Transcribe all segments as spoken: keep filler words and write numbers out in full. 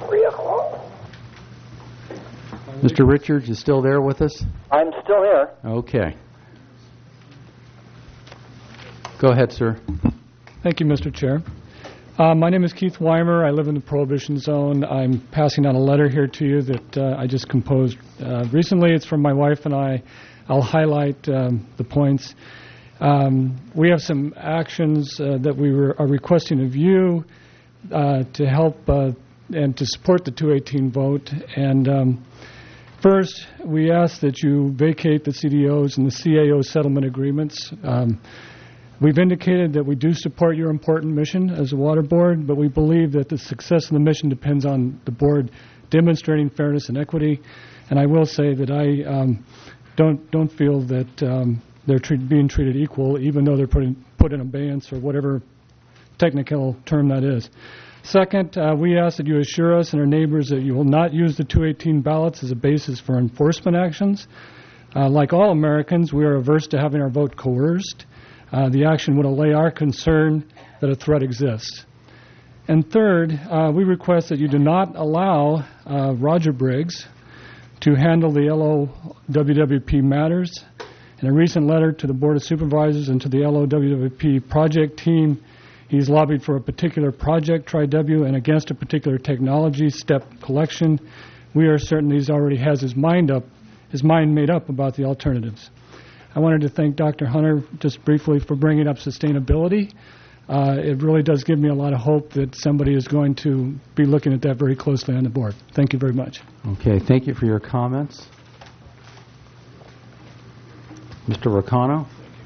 Mister Richards is still there with us? I'm still here. Okay. Go ahead, sir. Thank you, Mister Chair. Uh, my name is Keith Weimer. I live in the Prohibition Zone. I'm passing on a letter here to you that uh, I just composed uh, recently. It's from my wife and I. I'll highlight um, the points. Um, we have some actions uh, that we were, are requesting of you uh, to help uh, and to support the two eighteen vote. And um, first, we ask that you vacate the C D Os and the C A O settlement agreements. Um, We've indicated that we do support your important mission as a water board, but we believe that the success of the mission depends on the board demonstrating fairness and equity. And I will say that I um, don't don't feel that um, they're treat, being treated equal, even though they're put in, put in abeyance or whatever technical term that is. Second, uh, we ask that you assure us and our neighbors that you will not use the two eighteen ballots as a basis for enforcement actions. Uh, like all Americans, we are averse to having our vote coerced. Uh, the action would allay our concern that a threat exists. And third, uh, we request that you do not allow uh, Roger Briggs to handle the L O W W P matters. In a recent letter to the Board of Supervisors and to the L O W W P project team, he's lobbied for a particular project, Tri-W, and against a particular technology, step collection. We are certain he's already has his mind up, his mind made up about the alternatives. I wanted to thank Doctor Hunter just briefly for bringing up sustainability. Uh, it really does give me a lot of hope that somebody is going to be looking at that very closely on the board. Thank you very much. Okay, thank you for your comments. Mister Ricano.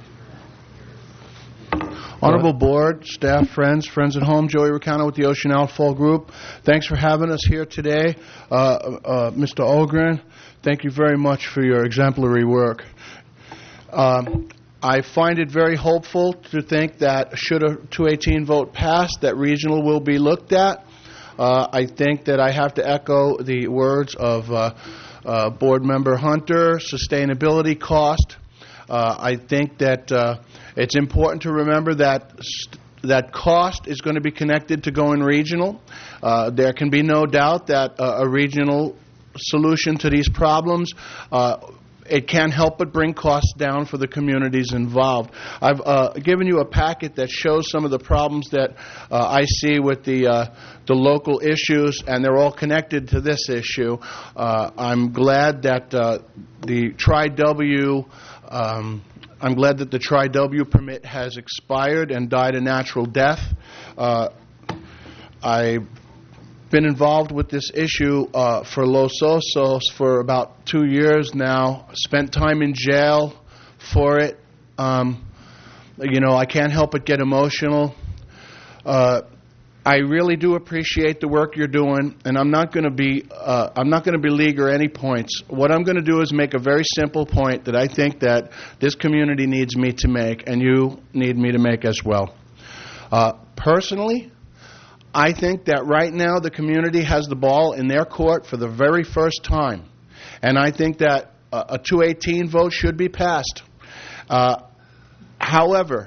Honorable Board, staff, friends, friends at home, Joey Ricano with the Ocean Outfall Group. Thanks for having us here today. Uh, uh, Mister Ogren, thank you very much for your exemplary work. Um, I find it very hopeful to think that should a two eighteen vote pass, that regional will be looked at. Uh, I think that I have to echo the words of uh, uh, Board Member Hunter, sustainability cost. Uh, I think that uh, it's important to remember that st- that cost is going to be connected to going regional. Uh, there can be no doubt that uh, a regional solution to these problems uh, it can't help but bring costs down for the communities involved. I've uh, given you a packet that shows some of the problems that uh, I see with the uh, the local issues, and they're all connected to this issue. Uh, I'm glad that uh, the Tri-W, um, I'm glad that the Tri-W permit has expired and died a natural death. Uh, I. been involved with this issue uh, for Los Osos for about two years now, spent time in jail for it. Um, you know, I can't help but get emotional. Uh, I really do appreciate the work you're doing, and I'm not going to be uh, I'm not going to beleaguer any points. What I'm going to do is make a very simple point that I think that this community needs me to make, and you need me to make as well. Uh, personally, I think that right now the community has the ball in their court for the very first time. And I think that a two eighteen vote should be passed. Uh, however,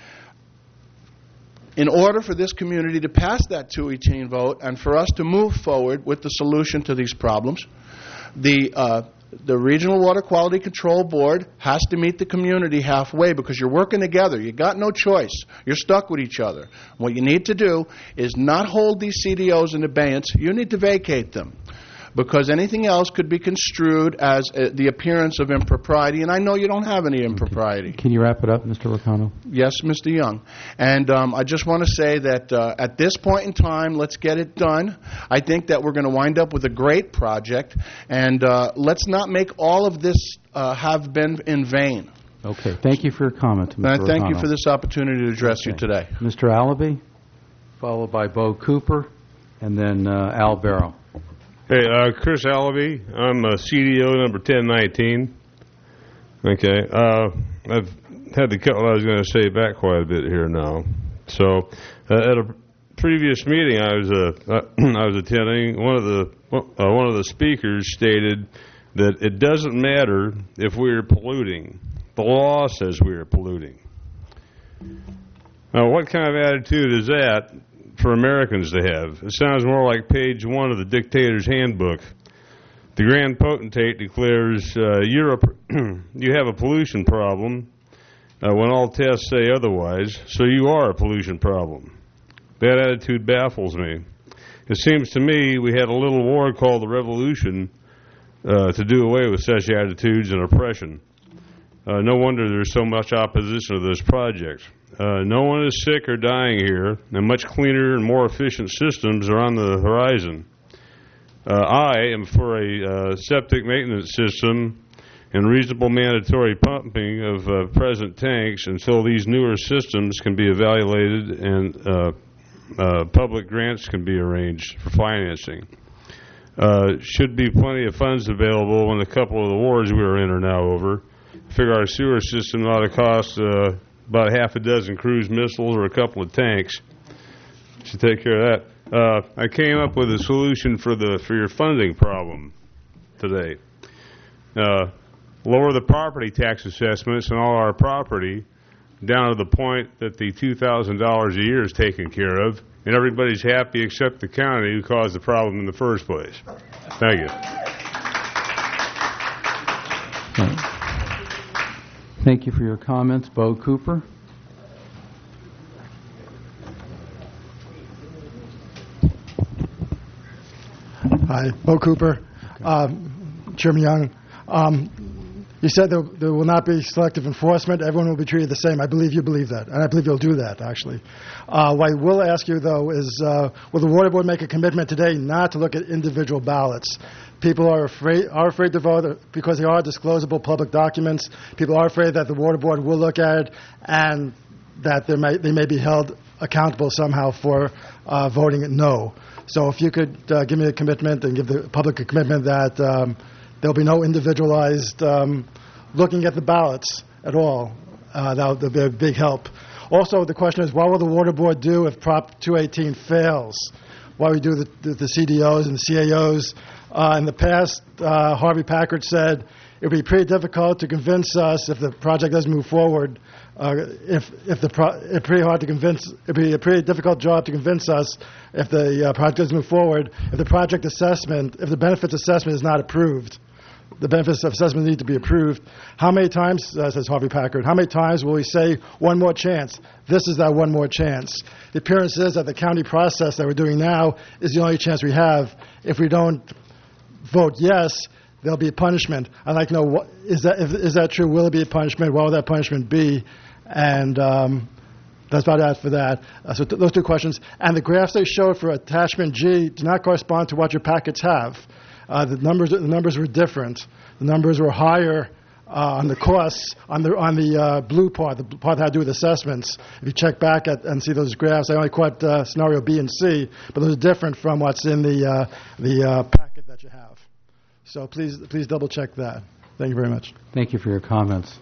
in order for this community to pass that two eighteen vote and for us to move forward with the solution to these problems, the uh, the Regional Water Quality Control Board has to meet the community halfway because you're working together. You got no choice. You're stuck with each other. What you need to do is not hold these C D Os in abeyance. You need to vacate them because anything else could be construed as uh, the appearance of impropriety, and I know you don't have any impropriety. Can you wrap it up, Mister Ricano? Yes, Mister Young. And um, I just want to say that uh, at this point in time, let's get it done. I think that we're going to wind up with a great project, and uh, let's not make all of this uh, have been in vain. Okay. Thank you for your comment, Mister And I thank Ricano. you for this opportunity to address okay. you today. Mister Allaby, followed by Bo Cooper, and then uh, Al Barrow. Hey, uh, Chris Allaby. I'm uh, C D O number ten nineteen. Okay. Uh, I've had to cut what I was going to say back quite a bit here now. So, uh, at a previous meeting I was uh, I was attending, one of the uh, one of the speakers stated that it doesn't matter if we are polluting. The law says we are polluting. Now, what kind of attitude is that for Americans to have. It sounds more like page one of the dictator's handbook. The Grand Potentate declares uh, Europe, you have a pollution problem uh, when all tests say otherwise, so you are a pollution problem. That attitude baffles me. It seems to me we had a little war called the Revolution uh, to do away with such attitudes and oppression. Uh, no wonder there's so much opposition to this project. Uh, no one is sick or dying here, and much cleaner and more efficient systems are on the horizon. Uh, I am for a uh, septic maintenance system and reasonable mandatory pumping of uh, present tanks until these newer systems can be evaluated and uh, uh, public grants can be arranged for financing. Uh, should be plenty of funds available when a couple of the wars we are in are now over. I figure our sewer system ought to cost uh, about half a dozen cruise missiles or a couple of tanks. Should take care of that. Uh, I came up with a solution for the for your funding problem today. Uh, lower the property tax assessments on all our property down to the point that the two thousand dollars a year is taken care of, and everybody's happy except the county who caused the problem in the first place. Thank you. Thank you for your comments. Bo Cooper. Hi, Bo Cooper. Um, Chairman Young, um, you said there, there will not be selective enforcement. Everyone will be treated the same. I believe you believe that, and I believe you'll do that, actually. Uh, what I will ask you, though, is uh, will the Water Board make a commitment today not to look at individual ballots? People are afraid are afraid to vote because they are disclosable public documents. People are afraid that the Water Board will look at it and that they may, they may be held accountable somehow for uh, voting no. So if you could uh, give me a commitment and give the public a commitment that um, there'll be no individualized um, looking at the ballots at all, uh, that would be a big help. Also, the question is, what will the Water Board do if Prop two eighteen fails? What we do the, the, the C D Os and the C A Os? Uh, in the past, uh, Harvey Packard said it would be pretty difficult to convince us if the project doesn't move forward. Uh, if if the pro- it's pretty hard to convince, it'd be a pretty difficult job to convince us if the uh, project doesn't move forward. If the project assessment, if the benefits assessment is not approved, the benefits assessment need to be approved. How many times, uh, says Harvey Packard, how many times will we say one more chance? This is that one more chance. The appearance is that the county process that we're doing now is the only chance we have. If we don't vote yes, there'll be a punishment. I'd like to know, what, is that if, is that true? Will it be a punishment? What will that punishment be? And um, that's about it for that. Uh, so th- those two questions. And the graphs they showed for attachment G do not correspond to what your packets have. Uh, the numbers the numbers were different. The numbers were higher uh, on the costs on the on the uh, blue part, the part that had to do with assessments. If you check back at and see those graphs, I only caught uh, scenario B and C, but those are different from what's in the uh, the uh, packet that you have. So please please double check that. Thank you very much. Thank you for your comments.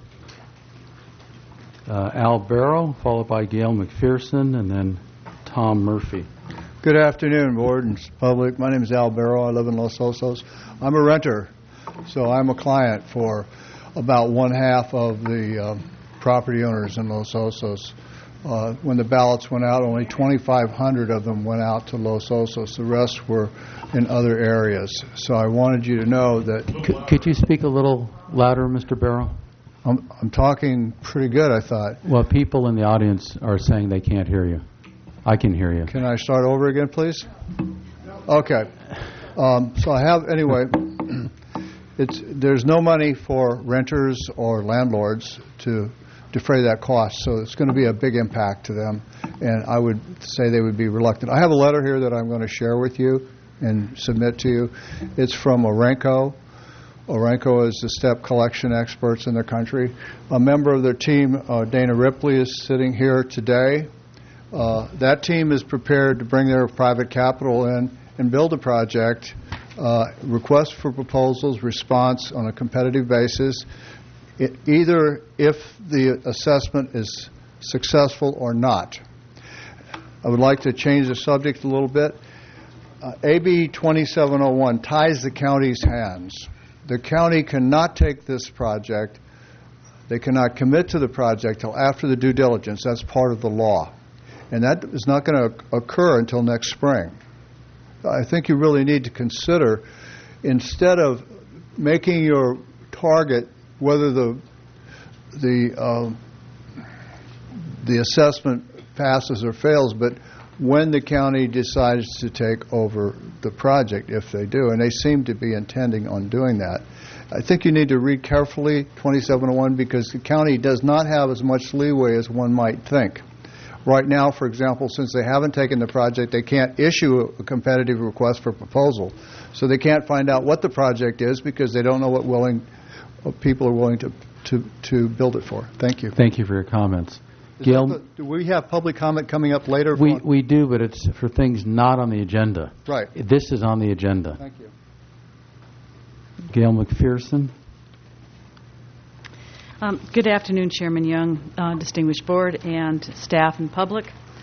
Uh, Al Barrow, followed by Gail McPherson, and then Tom Murphy. Good afternoon, board and public. My name is Al Barrow. I live in Los Osos. I'm a renter, so I'm a client for about one half of the uh, property owners in Los Osos. Uh, when the ballots went out, only twenty-five hundred of them went out to Los Osos. The rest were in other areas. So I wanted you to know that... C- could you speak a little louder, Mister Barrow? I'm, I'm talking pretty good, I thought. Well, people in the audience are saying they can't hear you. I can hear you. Can I start over again, please? Okay. Um, so I have, anyway, it's there's no money for renters or landlords to defray that cost, so it's going to be a big impact to them, and I would say they would be reluctant. I have a letter here that I'm going to share with you and submit to you. It's from Orenco. Orenco is the step collection experts in the country. A member of their team, uh, Dana Ripley, is sitting here today. Uh, that team is prepared to bring their private capital in and build a project, uh, request for proposals, response on a competitive basis, it, either if the assessment is successful or not. I would like to change the subject a little bit. Uh, A B twenty-seven oh one ties the county's hands. The county cannot take this project. They cannot commit to the project till after the due diligence. That's part of the law. and that is not going to occur until next spring. I think you really need to consider, instead of making your target whether the the uh, the assessment passes or fails, but when the county decides to take over the project, if they do, and they seem to be intending on doing that. I think you need to read carefully twenty-seven oh one, because the county does not have as much leeway as one might think. Right now, for example, since they haven't taken the project, they can't issue a competitive request for proposal. So they can't find out what the project is because they don't know what willing what people are willing to, to, to build it for. Thank you. Thank you for your comments. Is Gail, that the- do we have public comment coming up later? we, on- we do, but it's for things not on the agenda. Right. This is on the agenda. Thank you. Gail McPherson. Um, Good afternoon, Chairman Young, uh, distinguished board, and staff and public.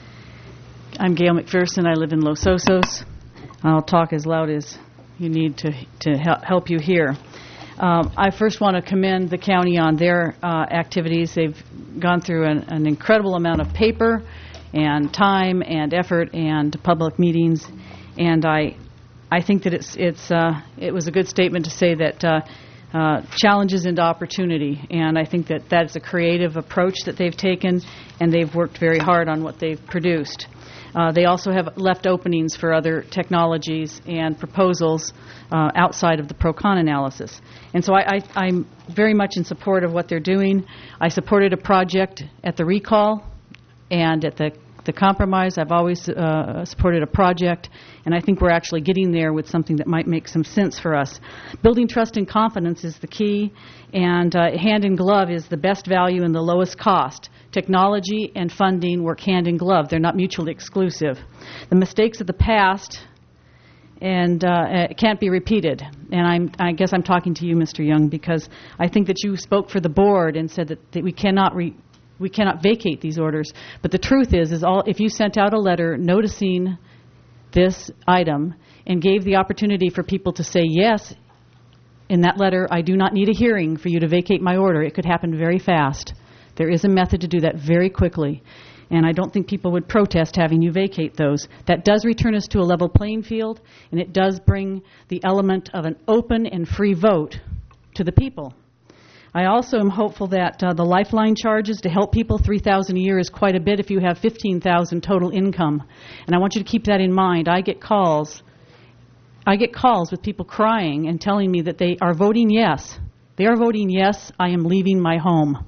I'm Gail McPherson. I live in Los Osos. I'll talk as loud as you need to to hel- help you hear. Um, I first want to commend the county on their uh, activities. They've gone through an, an incredible amount of paper and time and effort and public meetings, and I I think that it's it's uh, it was a good statement to say that uh, uh, challenges into opportunity, and I think that that's a creative approach that they've taken, and they've worked very hard on what they've produced. Uh, they also have left openings for other technologies and proposals uh, outside of the pro-con analysis. And so I, I, I'm very much in support of what they're doing. I supported a project at the recall and at the, the compromise. I've always uh, supported a project, and I think we're actually getting there with something that might make some sense for us. Building trust and confidence is the key, and uh, hand in glove is the best value and the lowest cost. Technology and funding work hand in glove. They're not mutually exclusive. The mistakes of the past and uh, can't be repeated. And I'm, I guess I'm talking to you, Mister Young, because I think that you spoke for the board and said that, that we cannot re, we cannot vacate these orders. But the truth is, is all if you sent out a letter noticing this item and gave the opportunity for people to say yes, in that letter, I do not need a hearing for you to vacate my order. It could happen very fast. There is a method to do that very quickly, and I don't think people would protest having you vacate those. That does return us to a level playing field, and it does bring the element of an open and free vote to the people. I also am hopeful that uh, the lifeline charges to help people, three thousand dollars a year is quite a bit if you have fifteen thousand dollars total income. And I want you to keep that in mind. I get calls. I get calls with people crying and telling me that they are voting yes. They are voting yes, I am leaving my home.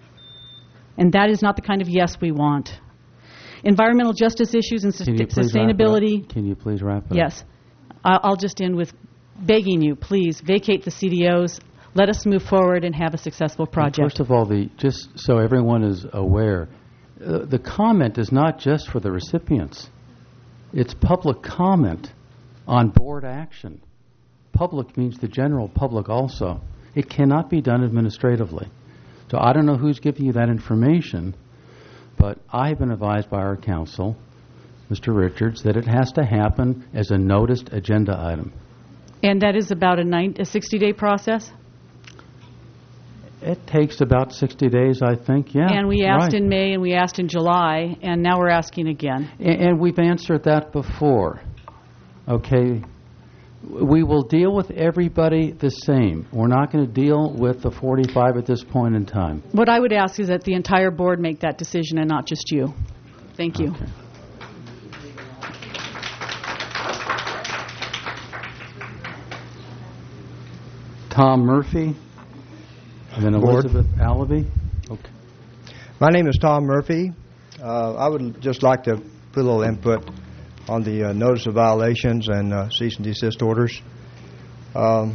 And that is not the kind of yes we want. Environmental justice issues and sus- Can you please sustainability. wrap it up? Can you please wrap it up? Yes. I- I'll just end with begging you, please, vacate the C D Os. Let us move forward and have a successful project. First of all, the just so everyone is aware, uh, the comment is not just for the recipients. It's public comment on board action. Public means the general public also. It cannot be done administratively. So I don't know who's giving you that information, but I have been advised by our counsel, Mister Richards, that it has to happen as a noticed agenda item. And that is about a, nine, a sixty-day process? It takes about sixty days, I think, yeah. And we asked right. in May and we asked in July, and now we're asking again. And, and we've answered that before. Okay? We will deal with everybody the same. We're not going to deal with the forty-five at this point in time. What I would ask is that the entire board make that decision and not just you. Thank you. Okay. Tom Murphy, and then Board. Elizabeth Allaby. Okay. My name is Tom Murphy. Uh, I would just like to put a little input on the uh, notice of violations and uh, cease and desist orders. Um,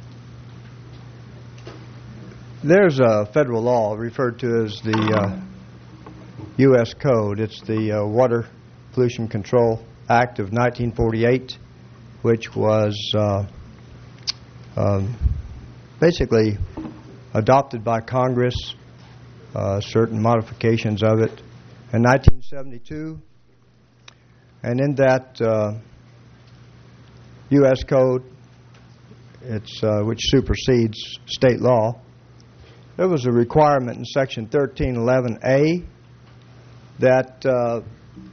there's a federal law referred to as the uh, U S Code. It's the uh, Water Pollution Control Act of nineteen forty-eight, which was uh, um, basically adopted by Congress, uh, certain modifications of it, in nineteen seventy-two. And in that uh, U S Code, it's uh, which supersedes state law, there was a requirement in Section thirteen eleven A that uh,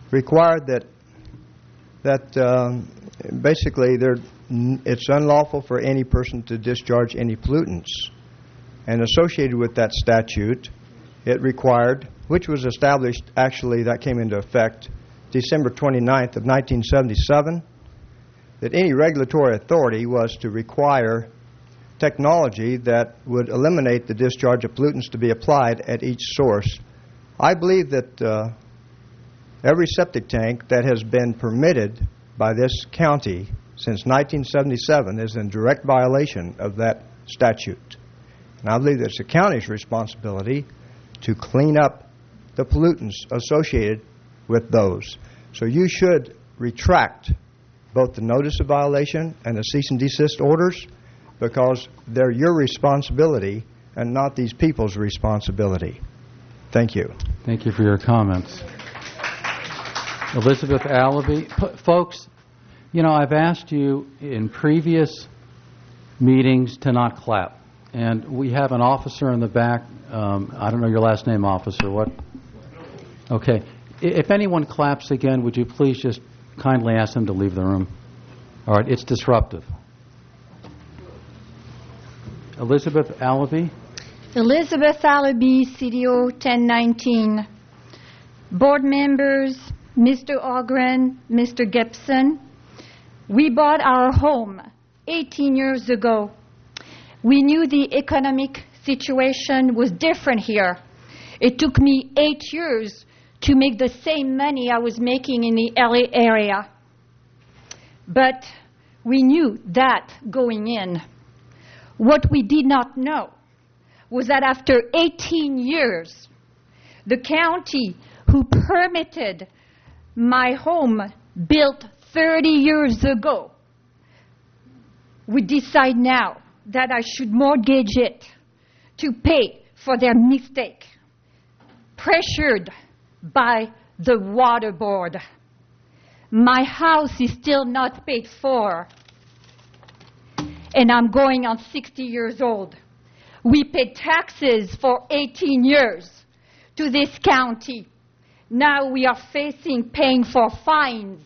required that that um, basically there, it's unlawful for any person to discharge any pollutants. And associated with that statute, it required, which was established, actually that came into effect December twenty-ninth of nineteen seventy-seven, that any regulatory authority was to require technology that would eliminate the discharge of pollutants to be applied at each source. I believe that uh, every septic tank that has been permitted by this county since nineteen seventy-seven is in direct violation of that statute. And I believe that it's the county's responsibility to clean up the pollutants associated with those. So you should retract both the notice of violation and the cease and desist orders, because they're your responsibility and not these people's responsibility. Thank you. Thank you for your comments. Elizabeth Allaby. P- folks, you know, I've asked you in previous meetings to not clap. And we have an officer in the back. Um, I don't know your last name, officer. What? Okay. I- if anyone claps again, would you please just kindly ask them to leave the room? All right. It's disruptive. Elizabeth Allaby. Elizabeth Allaby, C D O ten nineteen. Board members, Mister Ogren, Mister Gibson, we bought our home eighteen years ago. We knew the economic situation was different here. It took me eight years to make the same money I was making in the L A area. But we knew that going in. What we did not know was that after eighteen years, the county who permitted my home built thirty years ago would decide now that I should mortgage it to pay for their mistake, pressured by the water board. My house is still not paid for, and I'm going on sixty years old. We paid taxes for eighteen years to this county. Now we are facing paying for fines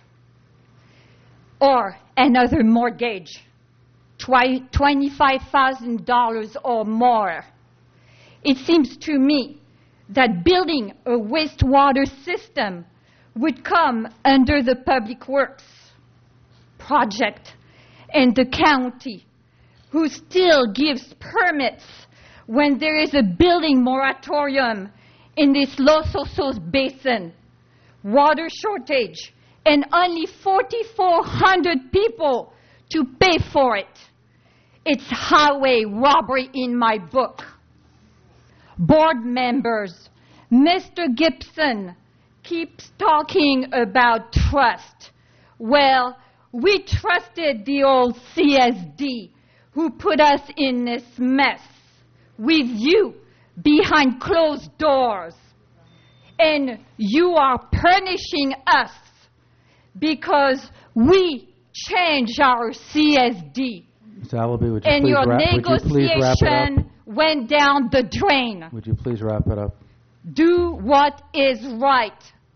or another mortgage, twenty-five thousand dollars or more. It seems to me that building a wastewater system would come under the Public Works project, and the county, who still gives permits when there is a building moratorium in this Los Osos Basin, water shortage, and only forty-four hundred people to pay for it. It's highway robbery in my book. Board members, Mister Gibson keeps talking about trust. Well, we trusted the old C S D who put us in this mess with you behind closed doors. And you are punishing us because we changed our C S D. Miz Allaby, would you and please your wrap, would you please wrap it up? negotiation went down the drain. Would you please wrap it up? Do what is right.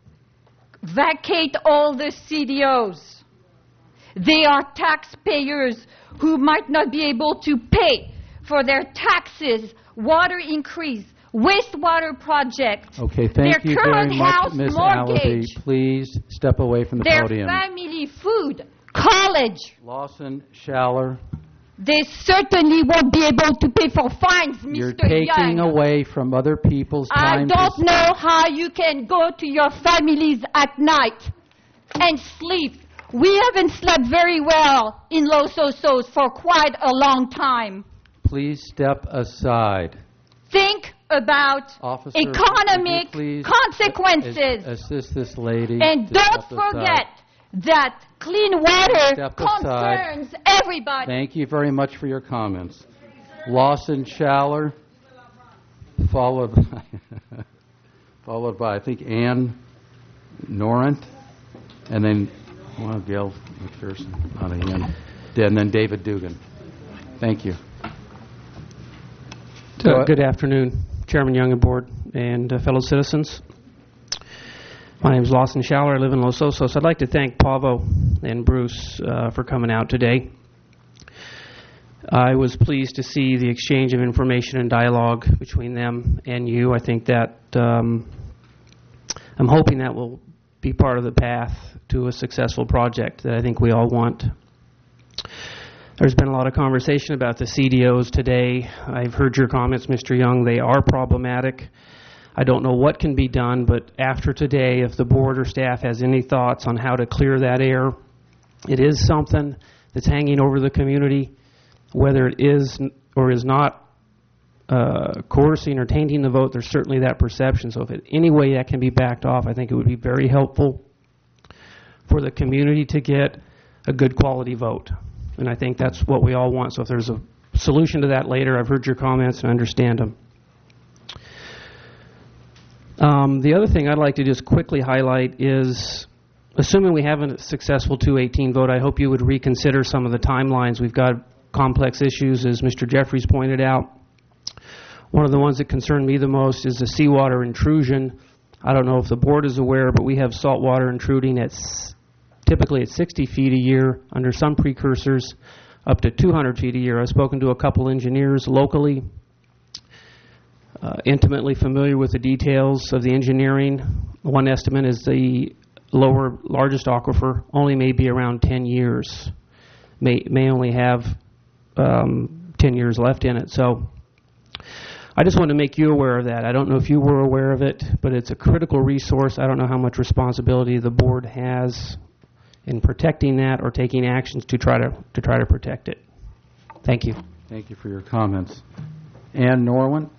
Vacate all the C D Os. They are taxpayers who might not be able to pay for their taxes, water increase, wastewater project, Okay, thank their you current very much, house Miz Allaby. mortgage, Please step away from the their podium. family food, college. Lawson, Schaller, They certainly won't be able to pay for fines, you're Mister taking Young. away from other people's I time. don't to know how you can go to your families at night and sleep. We haven't slept very well in Los Osos for quite a long time. Please step aside. Think about Officer, economic would you please consequences. a- assist this lady. And to don't step aside. forget that clean water Step aside. concerns everybody. Thank you very much for your comments. Lawson, Schaller, followed by, followed by I think, Ann Norant, and then, well, Gail McPherson, not Ann, and then David Dugan. Thank you. Uh, good afternoon, Chairman Young and Board and uh, fellow citizens. My name is Lawson Schaller. I live in Los Osos. I'd like to thank Pavo and Bruce uh, for coming out today. I was pleased to see the exchange of information and dialogue between them and you. I think that um, I'm hoping that will be part of the path to a successful project that I think we all want. There's been a lot of conversation about the C D Os today. I've heard your comments, Mister Young. They are problematic. I don't know what can be done, but after today, if the board or staff has any thoughts on how to clear that air, it is something that's hanging over the community, whether it is or is not uh, coercing or tainting the vote. There's certainly that perception. So if in any way that can be backed off, I think it would be very helpful for the community to get a good quality vote. And I think that's what we all want. So if there's a solution to that later, I've heard your comments and understand them. Um, the other thing I'd like to just quickly highlight is, assuming we have a successful two eighteen vote, I hope you would reconsider some of the timelines. We've got complex issues, as Mister Jeffries pointed out. One of the ones that concern me the most is the seawater intrusion. I don't know if the board is aware, but we have saltwater intruding at s- typically at sixty feet a year, under some precursors, up to two hundred feet a year. I've spoken to a couple engineers locally, uh, intimately familiar with the details of the engineering. One estimate is the lower, largest aquifer only may be around ten years, may may only have um, ten years left in it. So I just want to make you aware of that. I don't know if you were aware of it, but it's a critical resource. I don't know how much responsibility the board has in protecting that or taking actions to try to to try to protect it. Thank you. Thank you for your comments. Ann Norwin.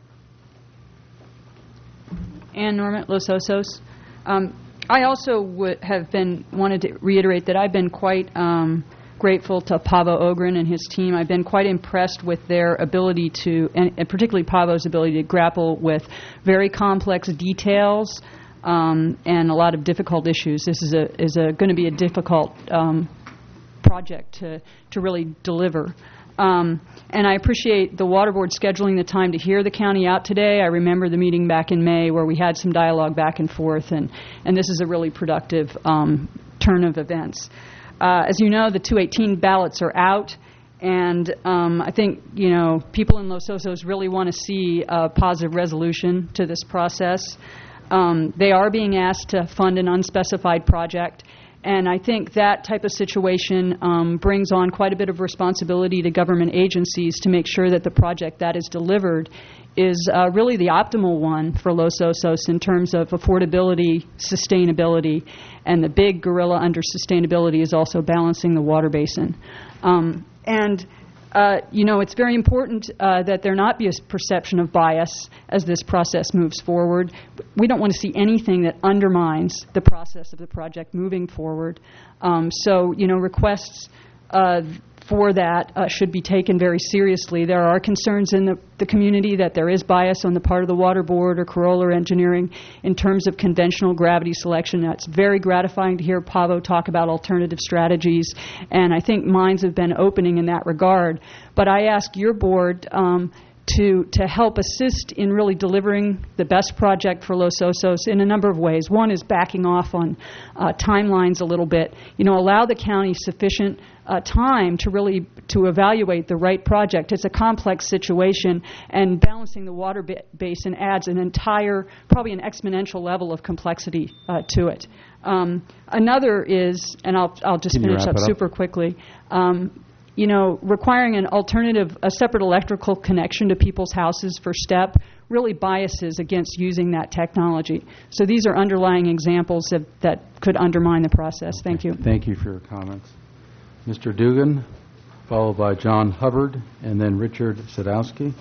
Ann Norman, Los Osos. Um, I also would have been wanted to reiterate that I've been quite um, grateful to Pavo Ogren and his team. I've been quite impressed with their ability to, and, and particularly Pavo's ability to grapple with very complex details um, and a lot of difficult issues. This is a is a going to be a difficult um, project to to really deliver. Um, and I appreciate the Water Board scheduling the time to hear the county out today. I remember the meeting back in May where we had some dialogue back and forth, and, and this is a really productive um, turn of events. Uh, as you know, the two eighteen ballots are out, and um, I think, you know, people in Los Osos really want to see a positive resolution to this process. Um, they are being asked to fund an unspecified project, and I think that type of situation um, brings on quite a bit of responsibility to government agencies to make sure that the project that is delivered is uh, really the optimal one for Los Osos in terms of affordability, sustainability, and the big gorilla under sustainability is also balancing the water basin. Um, and Uh, you know, it's very important uh, that there not be a perception of bias as this process moves forward. We don't want to see anything that undermines the process of the project moving forward. Um, so, you know, requests uh, for that uh, should be taken very seriously. There are concerns in the, the community that there is bias on the part of the Water Board or Corolla Engineering in terms of conventional gravity selection. That's very gratifying to hear Pavo talk about alternative strategies, and I think minds have been opening in that regard. But I ask your board um, to to help assist in really delivering the best project for Los Osos in a number of ways. One is backing off on uh, timelines a little bit. You know, allow the county sufficient uh, time to really to evaluate the right project. It's a complex situation, and balancing the water ba- basin adds an entire, probably an exponential level of complexity uh, to it. Um, another is, and I'll I'll just Can you finish wrap up it up? super quickly. Um, you know, requiring an alternative, a separate electrical connection to people's houses for STEP really biases against using that technology. So these are underlying examples of, that could undermine the process. Thank you. Thank you for your comments. Mister Dugan, followed by John Hubbard, and then Richard Sadowski.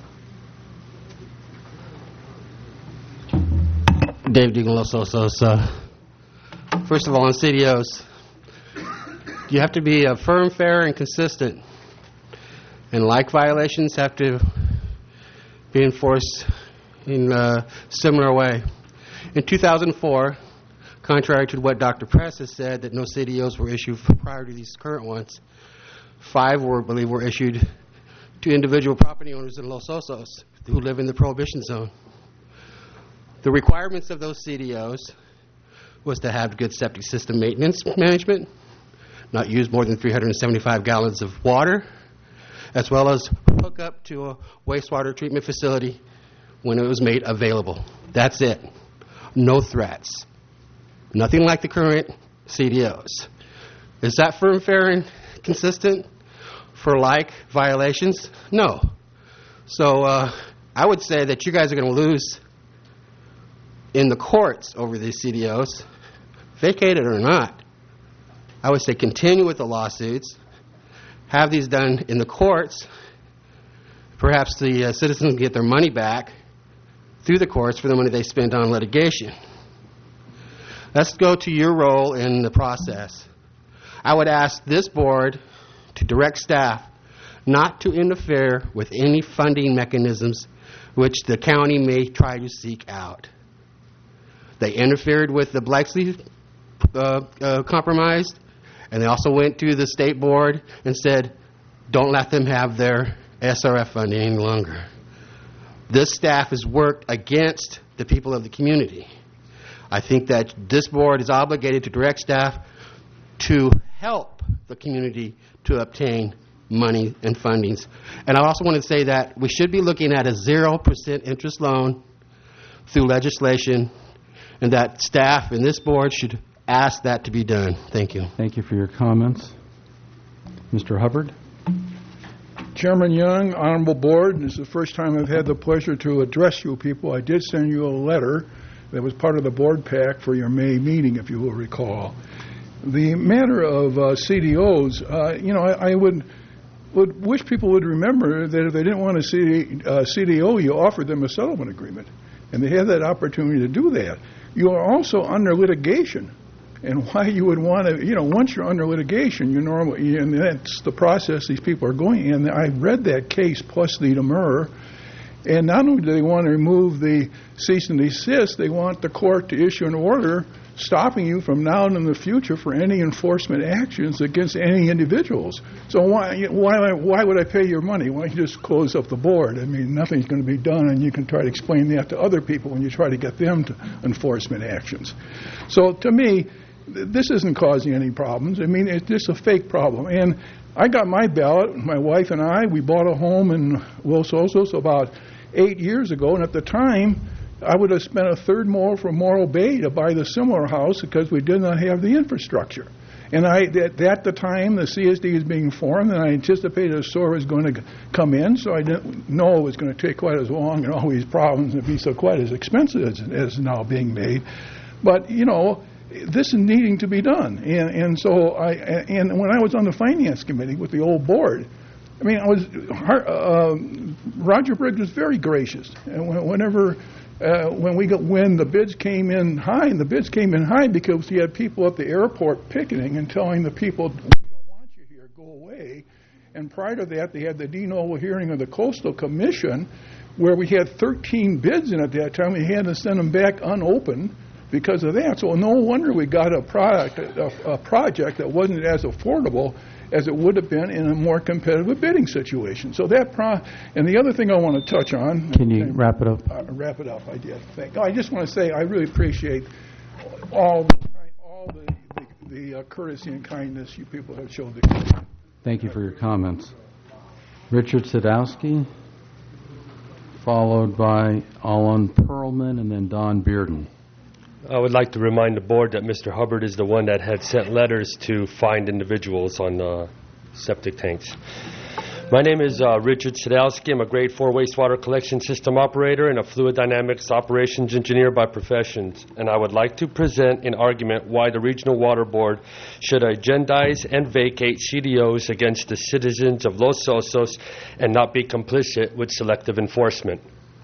Dave Dugan, Los Osos. Uh, first of all, on C D Os, you have to be uh, firm, fair, and consistent. And like violations have to be enforced in a similar way. In two thousand four, contrary to what Doctor Press has said, that no C D Os were issued prior to these current ones, five were, I believe, were issued to individual property owners in Los Osos who live in the prohibition zone. The requirements of those C D Os was to have good septic system maintenance management, not use more than three hundred seventy-five gallons of water, as well as hook up to a wastewater treatment facility when it was made available. That's it. No threats. Nothing like the current C D Os. Is that firm, fair, and consistent for like violations? No. So uh, I would say that you guys are going to lose in the courts over these C D Os, vacated or not. I would say continue with the lawsuits, have these done in the courts. Perhaps the uh, citizens get their money back through the courts for the money they spent on litigation. Let's go to your role in the process. I would ask this board to direct staff not to interfere with any funding mechanisms which the county may try to seek out. They interfered with the Blakeslee uh, uh, compromise, and they also went to the state board and said, don't let them have their S R F funding any longer. This staff has worked against the people of the community. I think that this board is obligated to direct staff to help the community to obtain money and fundings. And I also want to say that we should be looking at a zero percent interest loan through legislation, and that staff and this board should ask that to be done. Thank you. Thank you for your comments. Mister Hubbard? Chairman Young, Honorable Board, this is the first time I've had the pleasure to address you people. I did send you a letter that was part of the board pack for your May meeting, if you will recall. The matter of uh, C D Os, uh, you know, I, I would would wish people would remember that if they didn't want a C D, uh, C D O, you offered them a settlement agreement, and they had that opportunity to do that. You are also under litigation, and why you would want to, you know, once you're under litigation, you normally, and that's the process these people are going in. And I read that case plus the demurrer, and not only do they want to remove the cease and desist, they want the court to issue an order stopping you from now and in the future for any enforcement actions against any individuals. So why why why would I pay your money? Why don't you just close up the board? I mean, nothing's going to be done, and you can try to explain that to other people when you try to get them to enforcement actions. So to me, th- this isn't causing any problems. I mean, it's just a fake problem. And I got my ballot, my wife and I, we bought a home in Los Osos about eight years ago, and at the time, I would have spent a third more from Morro Bay to buy the similar house because we did not have the infrastructure. And I, at, at the time, the C S D is being formed, and I anticipated a sewer was going to come in, so I didn't know it was going to take quite as long and all these problems and be so quite as expensive as it is now being made. But, you know, this is needing to be done. And, and so I, and when I was on the finance committee with the old board, I mean, I was, uh, Roger Briggs was very gracious. And whenever... Uh, when we got when the bids came in high, and the bids came in high because he had people at the airport picketing and telling the people, we don't want you here, go away. And prior to that, they had the de novo hearing of the Coastal Commission, where we had thirteen bids in at that time. We had to send them back unopened because of that. So no wonder we got a product, a, a project that wasn't as affordable as it would have been in a more competitive bidding situation. So that pro- and the other thing I want to touch on. Can you wrap it up? Uh, wrap it up, I did. Thank. I just want to say I really appreciate all the all the, the, the uh, courtesy and kindness you people have shown the community. Thank you for your comments. Richard Sadowski, followed by Alan Perlman, and then Don Bearden. I would like to remind the board that Mister Hubbard is the one that had sent letters to find individuals on uh, septic tanks. My name is uh, Richard Sadowski. I'm a grade four wastewater collection system operator and a fluid dynamics operations engineer by profession. And I would like to present an argument why the Regional Water Board should agendize and vacate C D Os against the citizens of Los Osos and not be complicit with selective enforcement.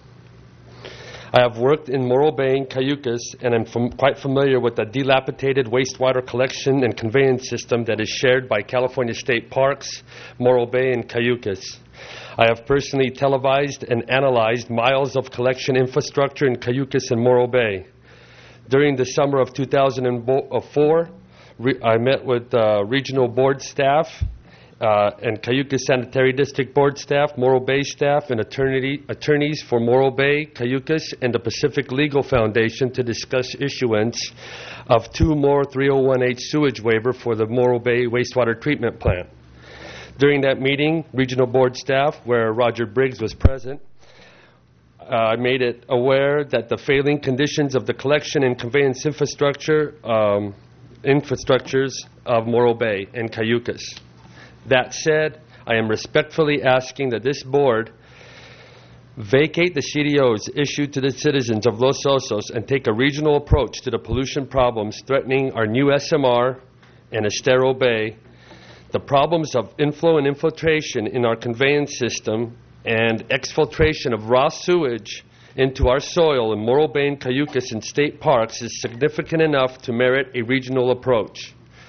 I have worked in Morro Bay and Cayucas, and I'm fam- quite familiar with the dilapidated wastewater collection and conveyance system that is shared by California State Parks, Morro Bay, and Cayucas. I have personally televised and analyzed miles of collection infrastructure in Cayucas and Morro Bay. During the summer of two thousand four, re- I met with uh, regional board staff uh, and Cayucas Sanitary District Board staff, Morro Bay staff, and attorney, attorneys for Morro Bay, Cayucas, and the Pacific Legal Foundation to discuss issuance of two more three oh one H sewage waiver for the Morro Bay wastewater treatment plant. During that meeting, regional board staff, where Roger Briggs was present, I uh, made it aware that the failing conditions of the collection and conveyance infrastructure um, infrastructures of Morro Bay and Cayucas. That said, I am respectfully asking that this board vacate the C D Os issued to the citizens of Los Osos and take a regional approach to the pollution problems threatening our new S M R and Estero Bay, the problems of inflow and infiltration in our conveyance system, and exfiltration of raw sewage into our soil in Morro Bay and Cayucas and state parks is significant enough to merit a regional approach.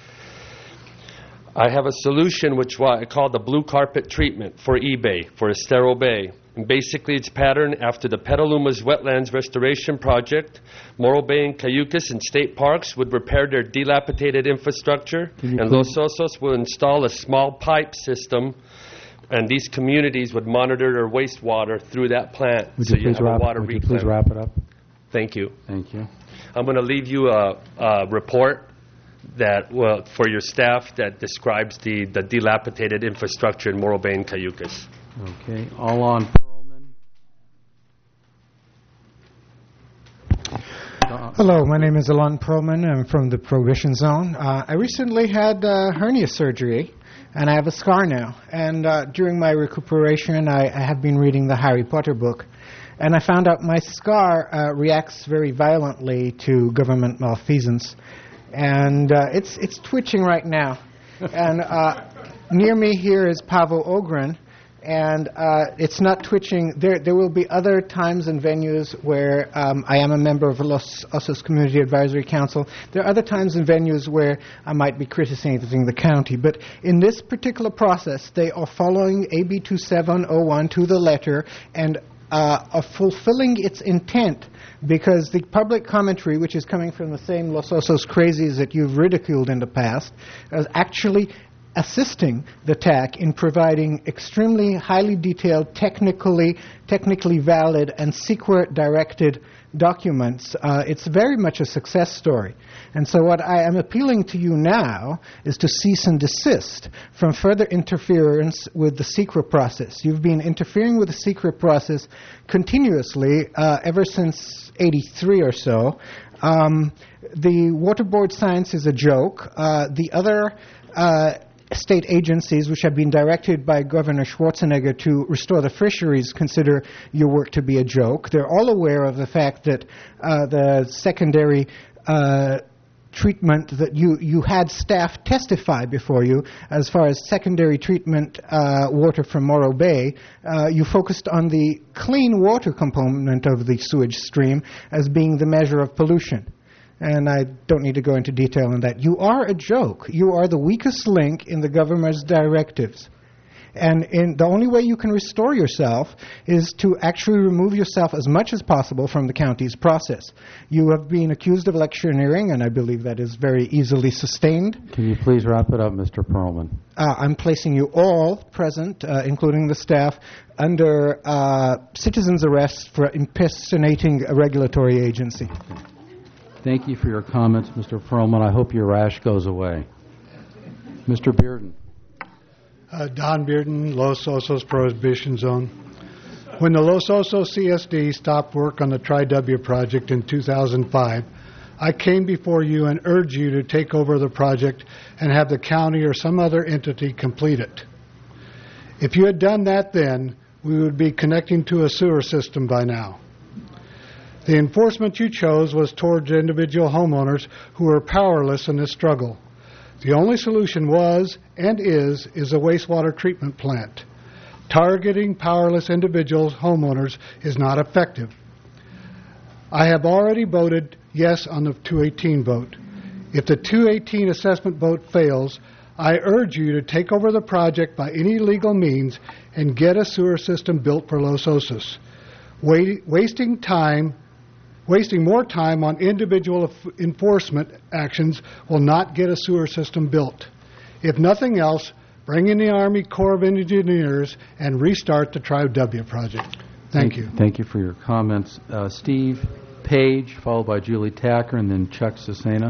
I have a solution which I call the blue carpet treatment for eBay, for Estero Bay. And basically it's patterned after the Petalumas Wetlands Restoration Project. Morro Bay and Cayucas and state parks would repair their dilapidated infrastructure, and Los Osos will install a small pipe system, and these communities would monitor their wastewater through that plant. Would so you, you please have wrap, a water would you reclaim. please wrap it up? Thank you. Thank you. I'm going to leave you a, a report that well, for your staff that describes the, the dilapidated infrastructure in Morro Bay and Cayucas. Okay. All on Perlman. Hello, my name is Alon Perlman. I'm from the Prohibition Zone. Uh, I recently had uh, hernia surgery, and I have a scar now. And uh, during my recuperation, I, I have been reading the Harry Potter book. And I found out my scar uh, reacts very violently to government malfeasance. And uh, it's it's twitching right now. And uh, near me here is Pavo Ogren. And uh, it's not twitching. There there will be other times and venues where um, I am a member of Los Osos Community Advisory Council. There are other times and venues where I might be criticizing the county. But in this particular process, they are following A B twenty-seven oh one to the letter and uh, are fulfilling its intent, because the public commentary, which is coming from the same Los Osos crazies that you've ridiculed in the past, is actually assisting the T A C in providing extremely highly detailed, technically technically valid, and S E Q R-directed documents. Uh, it's very much a success story. And so what I am appealing to you now is to cease and desist from further interference with the S E Q R process. You've been interfering with the S E Q R process continuously uh, ever since eighty-three or so. Um, the Water Board science is a joke. Uh, the other uh, state agencies which have been directed by Governor Schwarzenegger to restore the fisheries consider your work to be a joke. They're all aware of the fact that uh, the secondary uh, treatment that you, you had staff testify before you as far as secondary treatment uh, water from Morro Bay, uh, you focused on the clean water component of the sewage stream as being the measure of pollution. And I don't need to go into detail on that. You are a joke. You are the weakest link in the government's directives. And in, the only way you can restore yourself is to actually remove yourself as much as possible from the county's process. You have been accused of electioneering, and I believe that is very easily sustained. Can you please wrap it up, Mister Perlman? Uh, I'm placing you all present, uh, including the staff, under uh, citizen's arrest for impersonating a regulatory agency. Thank you for your comments, Mister Perlman. I hope your rash goes away. Mister Bearden. Uh, Don Bearden, Los Osos Prohibition Zone. When the Los Osos C S D stopped work on the Tri-W project in two thousand five, I came before you and urged you to take over the project and have the county or some other entity complete it. If you had done that then, we would be connecting to a sewer system by now. The enforcement you chose was towards individual homeowners who are powerless in this struggle. The only solution was, and is, is a wastewater treatment plant. Targeting powerless individuals, homeowners, is not effective. I have already voted yes on the two eighteen vote. If the two eighteen assessment vote fails, I urge you to take over the project by any legal means and get a sewer system built for Los Osos. Wait, wasting time Wasting more time on individual enforcement actions will not get a sewer system built. If nothing else, bring in the Army Corps of Engineers, and restart the Tri-W project. Thank you. Thank you for your comments. Uh, Steve Page, followed by Julie Tacker, and then Chuck Cesena.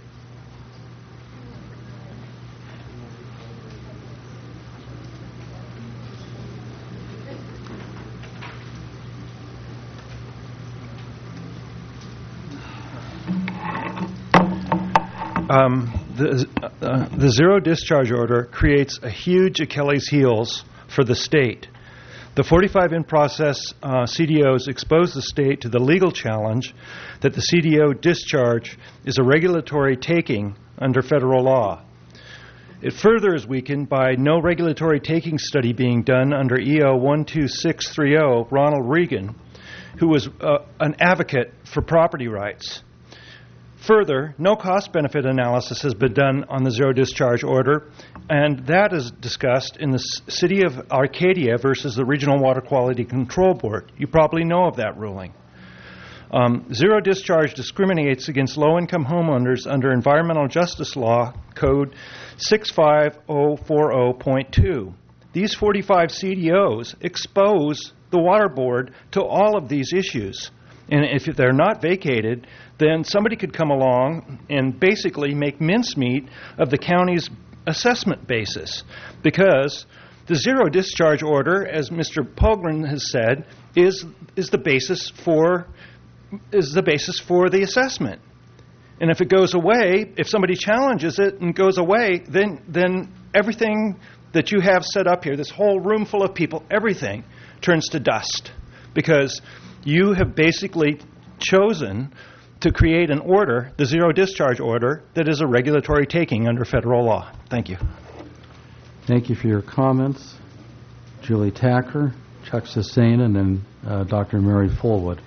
Um, the, uh, the zero discharge order creates a huge Achilles heels for the state. The forty-five in-process uh, C D Os expose the state to the legal challenge that the C D O discharge is a regulatory taking under federal law. It further is weakened by no regulatory taking study being done under E O one two six three zero, Ronald Reagan, who was uh, an advocate for property rights. Further, no cost-benefit analysis has been done on the zero-discharge order, and that is discussed in the C- City of Arcadia versus the Regional Water Quality Control Board. You probably know of that ruling. Um, zero-discharge discriminates against low-income homeowners under Environmental Justice Law Code six five zero four zero point two. These forty-five C D Os expose the Water Board to all of these issues. And if they're not vacated, then somebody could come along and basically make mincemeat of the county's assessment basis. Because the zero discharge order, as Mister Pogren has said, is is the basis for is the basis for the assessment. And if it goes away, if somebody challenges it and goes away, then then everything that you have set up here, this whole room full of people, everything turns to dust. Because you have basically chosen to create an order, the zero discharge order, that is a regulatory taking under federal law. Thank you. Thank you for your comments. Julie Tacker, Chuck Cesena, and then uh, Doctor Mary Fullwood.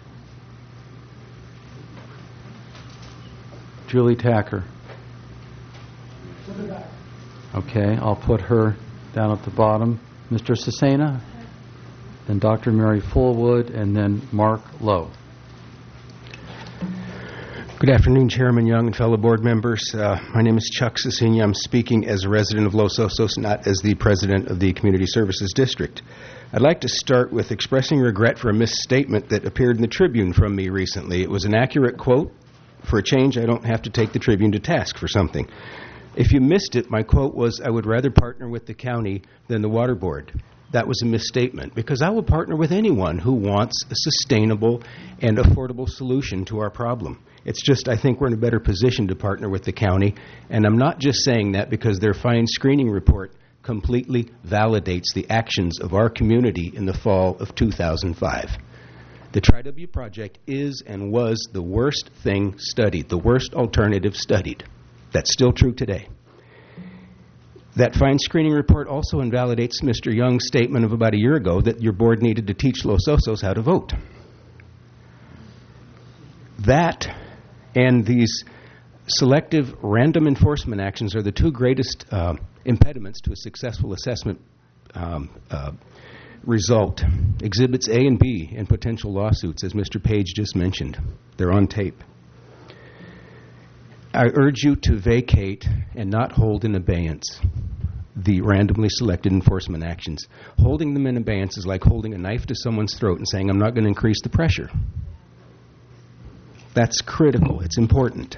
Julie Tacker. Okay, I'll put her down at the bottom. Mister Cesena, then Doctor Mary Fullwood, and then Mark Lowe. Good afternoon, Chairman Young and fellow board members. Uh, my name is Chuck Cesena. I'm speaking as a resident of Los Osos, not as the president of the Community Services District. I'd like to start with expressing regret for a misstatement that appeared in the Tribune from me recently. It was an accurate quote. For a change, I don't have to take the Tribune to task for something. If you missed it, my quote was, I would rather partner with the county than the water board. That was a misstatement, because I will partner with anyone who wants a sustainable and affordable solution to our problem. It's just I think we're in a better position to partner with the county, and I'm not just saying that because their fine screening report completely validates the actions of our community in the fall of two thousand five. The Tri-W project is and was the worst thing studied, the worst alternative studied. That's still true today. That fine screening report also invalidates Mister Young's statement of about a year ago that your board needed to teach Los Osos how to vote. That and these selective random enforcement actions are the two greatest uh, impediments to a successful assessment um, uh, result. Exhibits A and B in potential lawsuits, as Mister Page just mentioned. They're on tape. I urge you to vacate and not hold in abeyance the randomly selected enforcement actions. Holding them in abeyance is like holding a knife to someone's throat and saying, I'm not going to increase the pressure. That's critical. It's important.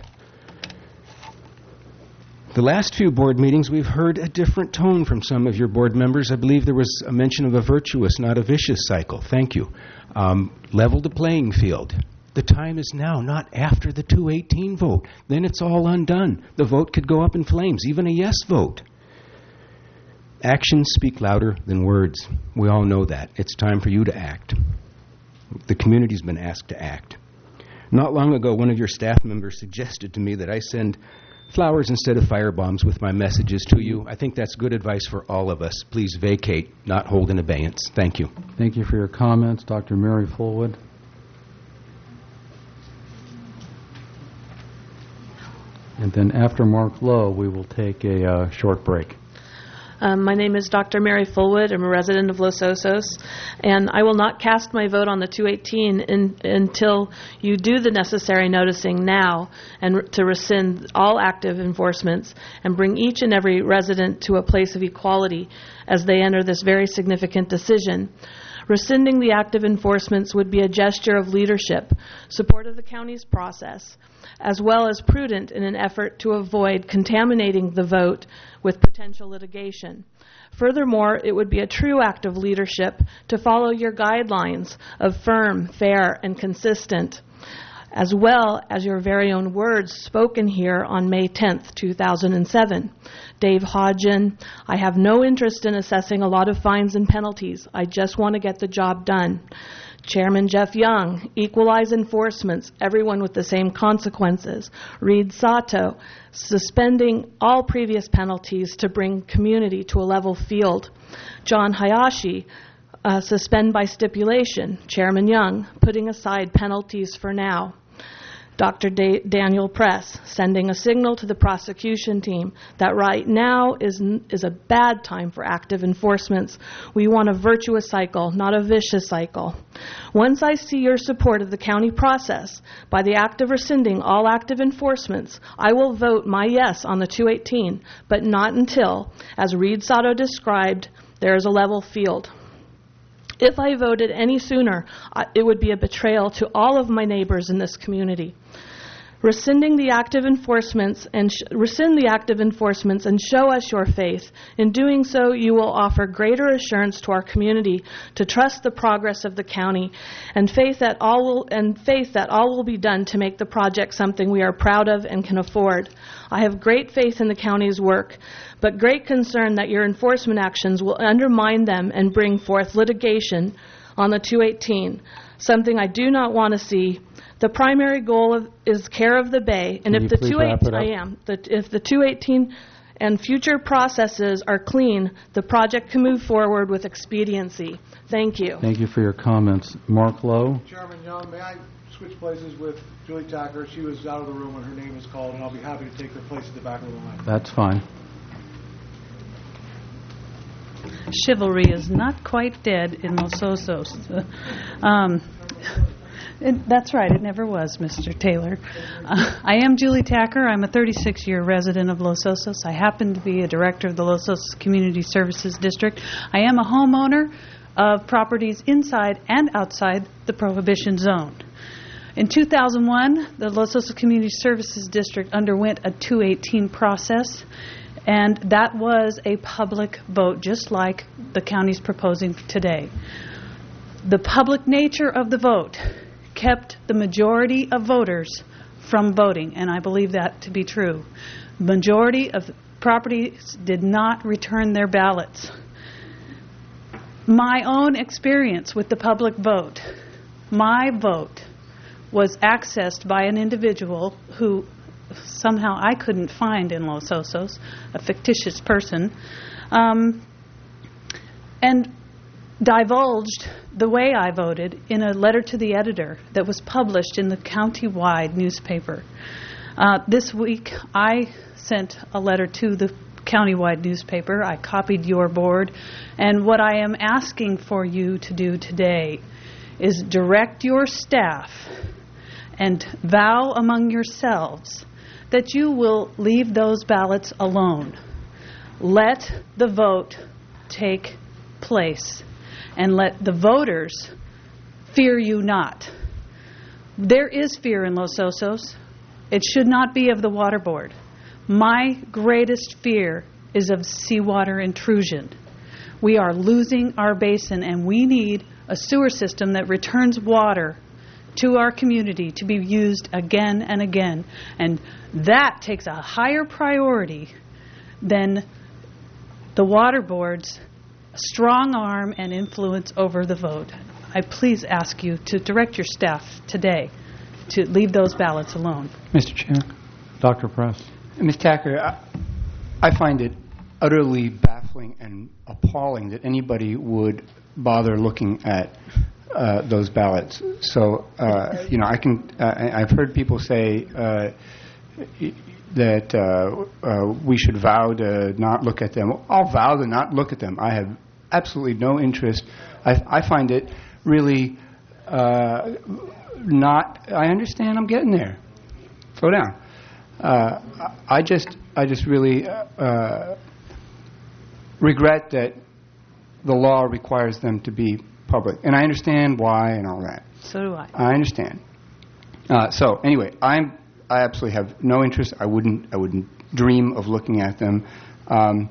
The last few board meetings, we've heard a different tone from some of your board members. I believe there was a mention of a virtuous, not a vicious cycle. Thank you. Um, level the playing field. The time is now, not after the two eighteen vote. Then it's all undone. The vote could go up in flames, even a yes vote. Actions speak louder than words. We all know that. It's time for you to act. The community's been asked to act. Not long ago, one of your staff members suggested to me that I send flowers instead of firebombs with my messages to you. I think that's good advice for all of us. Please vacate, not hold in abeyance. Thank you. Thank you for your comments. Doctor Mary Fullwood. And then after Mark Lowe, we will take a uh, short break. Um, my name is Doctor Mary Fullwood. I'm a resident of Los Osos, and I will not cast my vote on the two eighteen in, until you do the necessary noticing now and r- to rescind all active enforcements and bring each and every resident to a place of equality as they enter this very significant decision. Rescinding the active enforcements would be a gesture of leadership, support of the county's process, as well as prudent in an effort to avoid contaminating the vote with potential litigation. Furthermore, it would be a true act of leadership to follow your guidelines of firm, fair, and consistent, as well as your very own words spoken here on May tenth, two thousand seven. Dave Hodgen, I have no interest in assessing a lot of fines and penalties. I just want to get the job done. Chairman Jeff Young, equalize enforcements, everyone with the same consequences. Reed Sato, suspending all previous penalties to bring community to a level field. John Hayashi, uh, suspend by stipulation. Chairman Young, putting aside penalties for now. Doctor Da- Daniel Press, sending a signal to the prosecution team that right now is n- is a bad time for active enforcements. We want a virtuous cycle, not a vicious cycle. Once I see your support of the county process by the act of rescinding all active enforcements, I will vote my yes on the two eighteen, but not until, as Reed Sato described, there is a level field. If I voted any sooner, uh, it would be a betrayal to all of my neighbors in this community. Rescinding the active enforcements and sh- rescind the active enforcements and show us your faith. In doing so, you will offer greater assurance to our community to trust the progress of the county and faith that all will and faith that all will be done to make the project something we are proud of and can afford. I have great faith in the county's work, but great concern that your enforcement actions will undermine them and bring forth litigation on the two eighteen, something I do not want to see. The primary goal of, is care of the Bay, and Can if you the please two wrap it eighteen, up? I am, the, if the two eighteen and future processes are clean, the project can move forward with expediency. Thank you. Thank you for your comments. Mark Lowe? Chairman Young, may I switch places with Julie Tacker? She was out of the room when her name was called, and I'll be happy to take her place at the back of the line. That's fine. Chivalry is not quite dead in Los Osos. um, it, that's right, it never was, Mister Taylor. Uh, I am Julie Tacker. I'm a thirty-six-year resident of Los Osos. I happen to be a director of the Los Osos Community Services District. I am a homeowner of properties inside and outside the Prohibition Zone. In two thousand one, the Los Osos Community Services District underwent a two eighteen process, and that was a public vote, just like the county's proposing today. The public nature of the vote kept the majority of voters from voting, and I believe that to be true. Majority of properties did not return their ballots. My own experience with the public vote, my vote was accessed by an individual who somehow I couldn't find in Los Osos, a fictitious person, um, and divulged the way I voted in a letter to the editor that was published in the county-wide newspaper. Uh, this week, I sent a letter to the county-wide newspaper. I copied your board, and what I am asking for you to do today is direct your staff and vow among yourselves that you will leave those ballots alone. Let the vote take place, and let the voters fear you not. There is fear in Los Osos. It should not be of the water board. My greatest fear is of seawater intrusion. We are losing our basin, and we need a sewer system that returns water to our community to be used again and again. And that takes a higher priority than the water board's strong arm and influence over the vote. I please ask you to direct your staff today to leave those ballots alone. Mister Chair. Doctor Press. Miz Tacker, I, I find it utterly baffling and appalling that anybody would bother looking at uh, those ballots. So, uh, you know, I can. Uh, I've heard people say uh, that uh, uh, we should vow to not look at them. I'll vow to not look at them. I have absolutely no interest. I, I find it really uh, not. I understand. I'm getting there. Slow down. Uh, I just, I just really uh, regret that the law requires them to be public, and I understand why and all that. So do I. I understand. Uh, so anyway, I'm, I absolutely have no interest. I wouldn't, I wouldn't dream of looking at them. Um,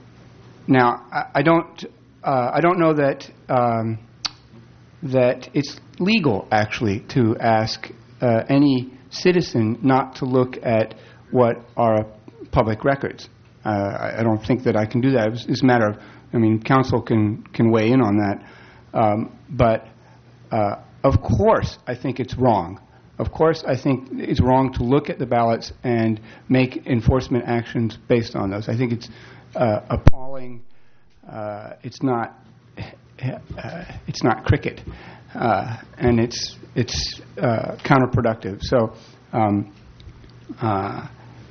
now, I, I don't, uh, I don't know that um, that it's legal actually to ask uh, any citizen not to look at what are public records. Uh, I, I don't think that I can do that. It's, it's a matter of, I mean, council can can weigh in on that. Um, but uh, of course, I think it's wrong. Of course, I think it's wrong to look at the ballots and make enforcement actions based on those. I think it's uh, appalling. Uh, it's not. Uh, it's not cricket, uh, and it's it's uh, counterproductive. So, um, uh,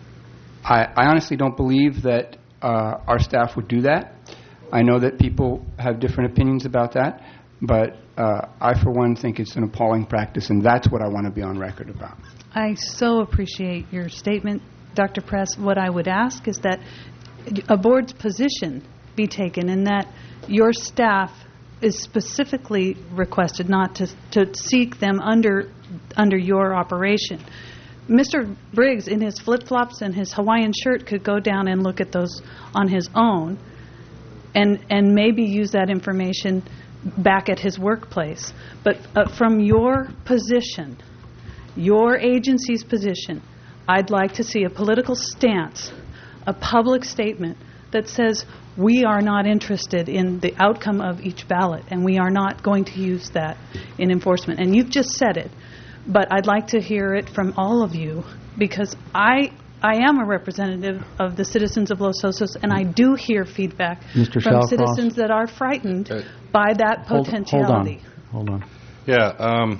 I, I honestly don't believe that uh, our staff would do that. I know that people have different opinions about that, but uh, I, for one, think it's an appalling practice, and that's what I want to be on record about. I so appreciate your statement, Doctor Press. What I would ask is that a board's position be taken, and that your staff is specifically requested not to to seek them under under your operation. Mister Briggs, in his flip-flops and his Hawaiian shirt, could go down and look at those on his own, and and maybe use that information back at his workplace. But uh, from your position, your agency's position, I'd like to see a political stance, a public statement that says we are not interested in the outcome of each ballot, and we are not going to use that in enforcement. And you've just said it, but I'd like to hear it from all of you, because I I am a representative of the citizens of Los Osos, and I do hear feedback Mister from Shallcross? citizens that are frightened by that Hold, potentiality. hold on. Hold on. Yeah, um,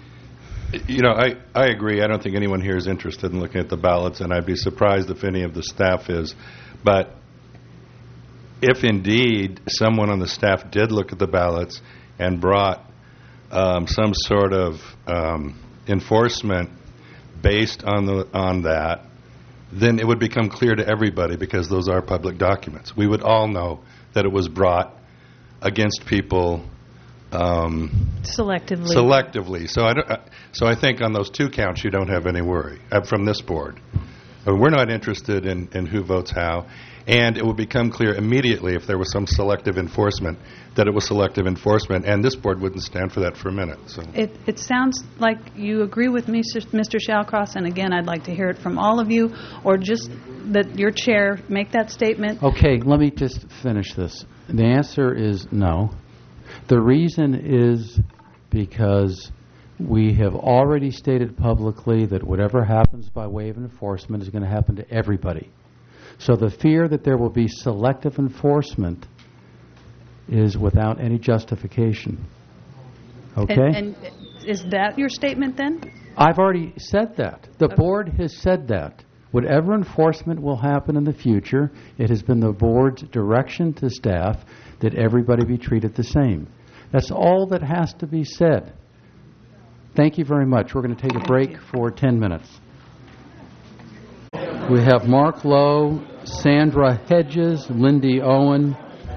you know, I, I agree. I don't think anyone here is interested in looking at the ballots, and I'd be surprised if any of the staff is. But if indeed someone on the staff did look at the ballots and brought um, some sort of um, enforcement based on the on that, then it would become clear to everybody, because those are public documents. We would all know that it was brought against people um, selectively. Selectively. So I don't, uh, so I think on those two counts you don't have any worry uh, from this board. I mean, we're not interested in, in who votes how, and it would become clear immediately if there was some selective enforcement that it was selective enforcement, and this board wouldn't stand for that for a minute. So It, it sounds like you agree with me, Mister Shallcross, and again, I'd like to hear it from all of you, or just that your chair make that statement. Okay, let me just finish this. The answer is no. The reason is because we have already stated publicly that whatever happens by way of enforcement is going to happen to everybody. So the fear that there will be selective enforcement is without any justification. Okay? And, and is that your statement then? I've already said that. The Okay. board has said that. Whatever enforcement will happen in the future, it has been the board's direction to staff that everybody be treated the same. That's all that has to be said. Thank you very much. We're going to take a break for ten minutes. We have Mark Lowe, Sandra Hedges, Lindy Owen,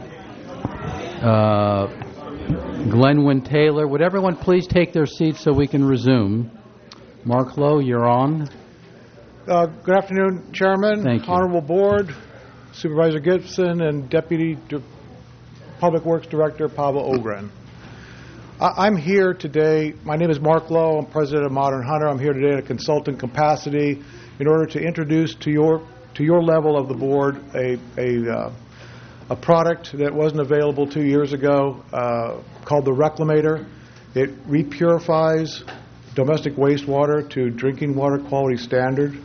uh, Glenwyn Taylor. Would everyone please take their seats so we can resume? Mark Lowe, you're on. Uh, Good afternoon, Chairman, Thank you. Honorable Board, Supervisor Gibson, and Deputy Di- Public Works Director Pablo Ogren. I- I'm here today, my name is Mark Lowe, I'm President of Modern Hunter. I'm here today in a consultant capacity in order to introduce to your to your level of the board a a, uh, a product that wasn't available two years ago uh, called the Reclamator. It repurifies domestic wastewater to drinking water quality standard.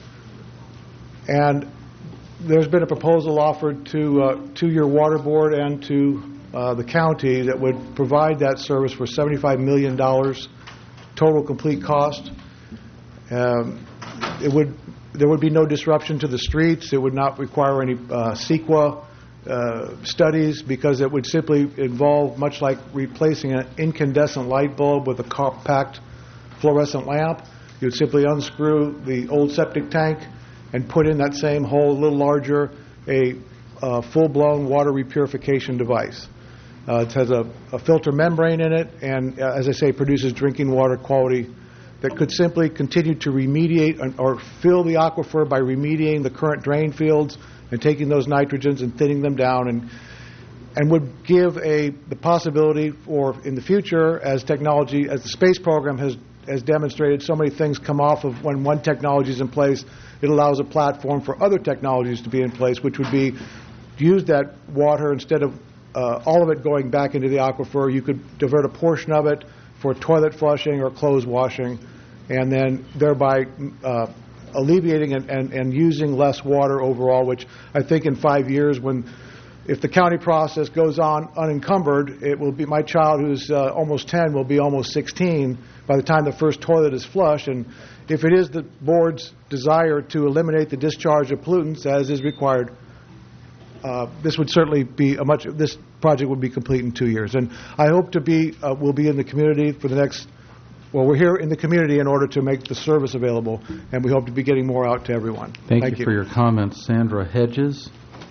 And there's been a proposal offered to uh, to your water board and to uh, the county that would provide that service for seventy-five million dollars total complete cost. Um, it would there would be no disruption to the streets. It would not require any uh, CEQA uh, studies because it would simply involve, much like replacing an incandescent light bulb with a compact fluorescent lamp. You would simply unscrew the old septic tank and put in that same hole, a little larger, a uh, full-blown water repurification device. Uh, it has a, a filter membrane in it and, uh, as I say, produces drinking water quality that could simply continue to remediate an, or fill the aquifer by remediating the current drain fields and taking those nitrogens and thinning them down, and and would give a the possibility for in the future, as technology, as the space program has has demonstrated, so many things come off of when one technology is in place. It allows a platform for other technologies to be in place, which would be use that water instead of uh, all of it going back into the aquifer. You could divert a portion of it for toilet flushing or clothes washing, and then thereby uh, alleviating and, and, and using less water overall, which I think in five years, when if the county process goes on unencumbered, it will be my child who's uh, almost ten will be almost sixteen by the time the first toilet is flushed. And if it is the board's desire to eliminate the discharge of pollutants as is required, uh, this would certainly be a much. This project would be complete in two years. And I hope to be uh, will be in the community for the next. Well, we're here in the community in order to make the service available, and we hope to be getting more out to everyone. Thank, Thank you, you for your comments. Sandra Hedges.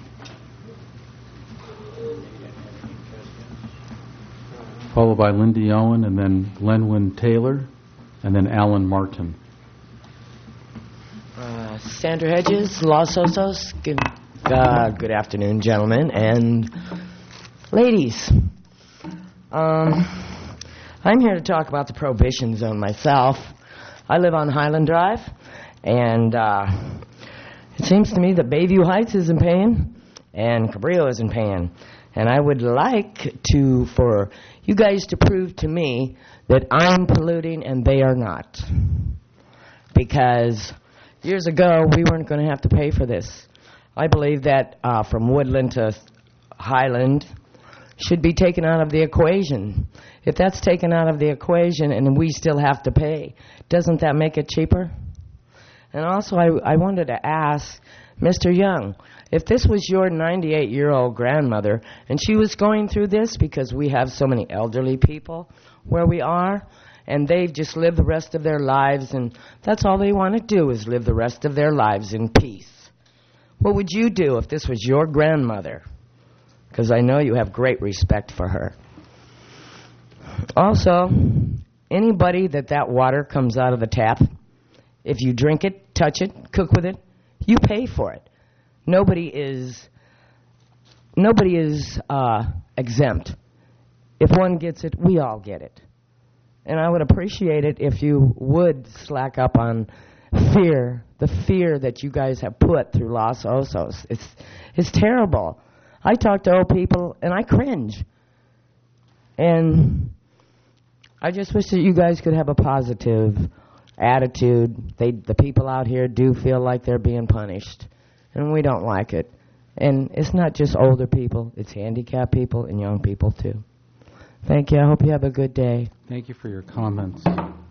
Followed by Lindy Owen, and then Glenwyn Taylor, and then Alan Martin. Uh, Sandra Hedges, Los Osos. Good, uh, good afternoon, gentlemen and ladies. Um, I'm here to talk about the Prohibition Zone myself. I live on Highland Drive, and uh, it seems to me that Bayview Heights isn't paying, and Cabrillo isn't paying. And I would like to, for you guys to prove to me that I'm polluting and they are not. Because years ago, we weren't going to have to pay for this. I believe that uh, from Woodland to Highland should be taken out of the equation. If that's taken out of the equation and we still have to pay, doesn't that make it cheaper? And also, I, I wanted to ask Mister Young, if this was your ninety-eight-year-old grandmother and she was going through this because we have so many elderly people where we are, and they've just lived the rest of their lives, and that's all they want to do is live the rest of their lives in peace. What would you do if this was your grandmother? Because I know you have great respect for her. Also, anybody that that water comes out of the tap, if you drink it, touch it, cook with it, you pay for it. Nobody is nobody is uh, exempt. If one gets it, we all get it. And I would appreciate it if you would slack up on fear, the fear that you guys have put through Los Osos. It's, it's terrible. I talk to old people, and I cringe. And I just wish that you guys could have a positive attitude. They, the people out here do feel like they're being punished, and we don't like it. And it's not just older people. It's handicapped people and young people, too. Thank you. I hope you have a good day. Thank you for your comments.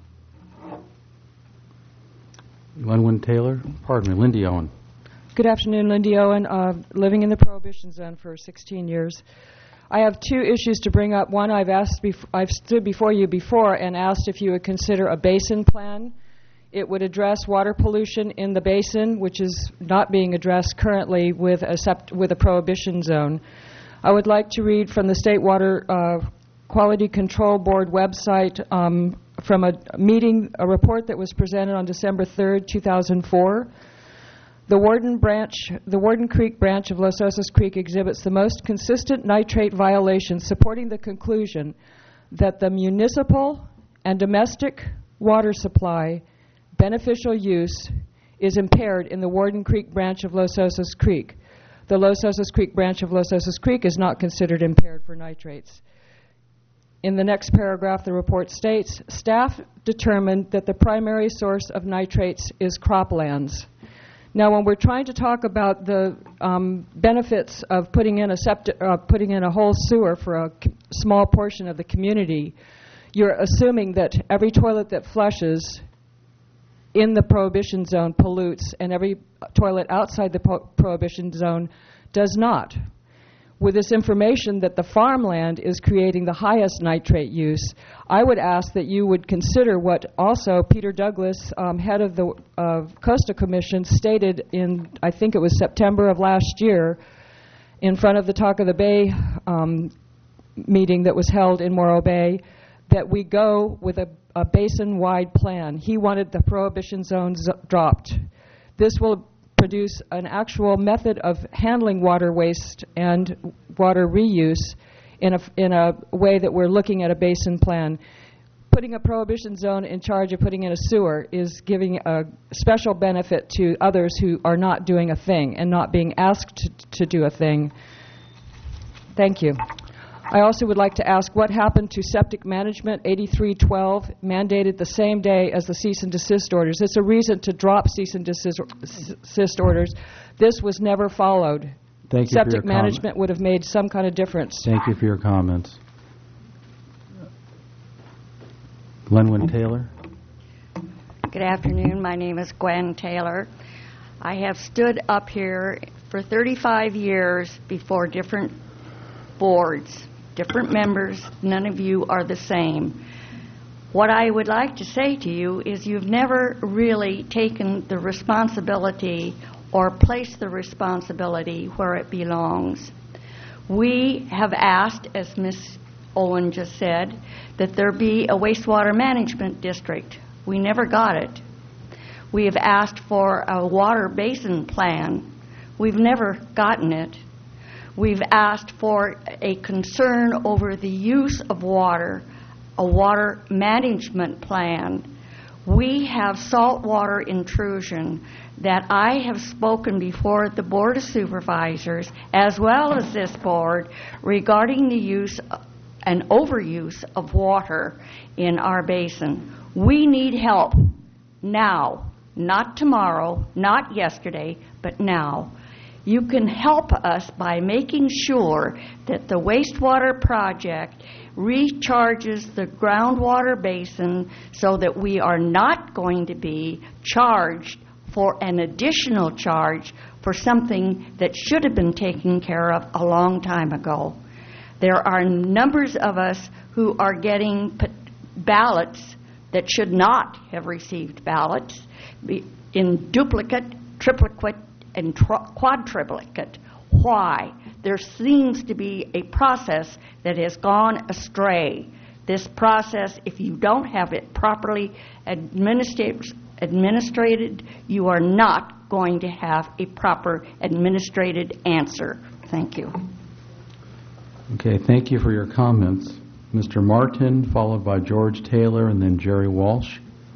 Glenwyn Taylor, pardon me, Lindy Owen. Good afternoon, Lindy Owen, uh, living in the Prohibition Zone for sixteen years. I have two issues to bring up. One, I've asked, bef- I've stood before you before and asked if you would consider a basin plan. It would address water pollution in the basin, which is not being addressed currently with a sept- with a Prohibition Zone. I would like to read from the State Water uh, Quality Control Board website um, from a meeting, a report that was presented on December third, two thousand four. The Warden branch, the Warden Creek branch of Los Osos Creek exhibits the most consistent nitrate violations, supporting the conclusion that the municipal and domestic water supply beneficial use is impaired in the Warden Creek branch of Los Osos Creek. The Los Osos Creek branch of Los Osos Creek is not considered impaired for nitrates. In the next paragraph, the report states, staff determined that the primary source of nitrates is croplands. Now, when we're trying to talk about the um, benefits of putting in a septic, uh, putting in a whole sewer for a c- small portion of the community, you're assuming that every toilet that flushes in the prohibition zone pollutes and every toilet outside the pro- prohibition zone does not. With this information that the farmland is creating the highest nitrate use, I would ask that you would consider what also Peter Douglas, um, head of the uh, Coastal Commission, stated in, I think it was September of last year, in front of the Talk of the Bay um, meeting that was held in Morro Bay, that we go with a, a basin-wide plan. He wanted the prohibition zones dropped. This will produce an actual method of handling water waste and water reuse in a, in a way that we're looking at a basin plan. Putting a prohibition zone in charge of putting in a sewer is giving a special benefit to others who are not doing a thing and not being asked to, to do a thing. Thank you. I also would like to ask what happened to septic management eighty-three twelve, mandated the same day as the cease and desist orders. It's a reason to drop cease and desist, desist orders. This was never followed. Thank you Septic for your management would have made some kind of difference. Thank you for your comments. Glenwyn Taylor. Good afternoon. My name is Gwen Taylor. I have stood up here for thirty-five years before different boards, different members. None of you are the same. What I would like to say to you is you've never really taken the responsibility or placed the responsibility where it belongs. We have asked, as Miz Owen just said, that there be a wastewater management district. We never got it. We have asked for a water basin plan. We've never gotten it. We've asked for a concern over the use of water, a water management plan. We have saltwater intrusion that I have spoken before the Board of Supervisors as well as this board regarding the use and overuse of water in our basin. We need help now, not tomorrow, not yesterday, but now. You can help us by making sure that the wastewater project recharges the groundwater basin so that we are not going to be charged for an additional charge for something that should have been taken care of a long time ago. There are numbers of us who are getting ballots that should not have received ballots in duplicate, triplicate, and tri- quadruplicate. Why? There seems to be a process that has gone astray. This process, if you don't have it properly administrated, administrated, you are not going to have a proper administrated answer. Thank you. Okay, thank you for your comments. Mister Martin, followed by George Taylor, and then Jerry Walsh.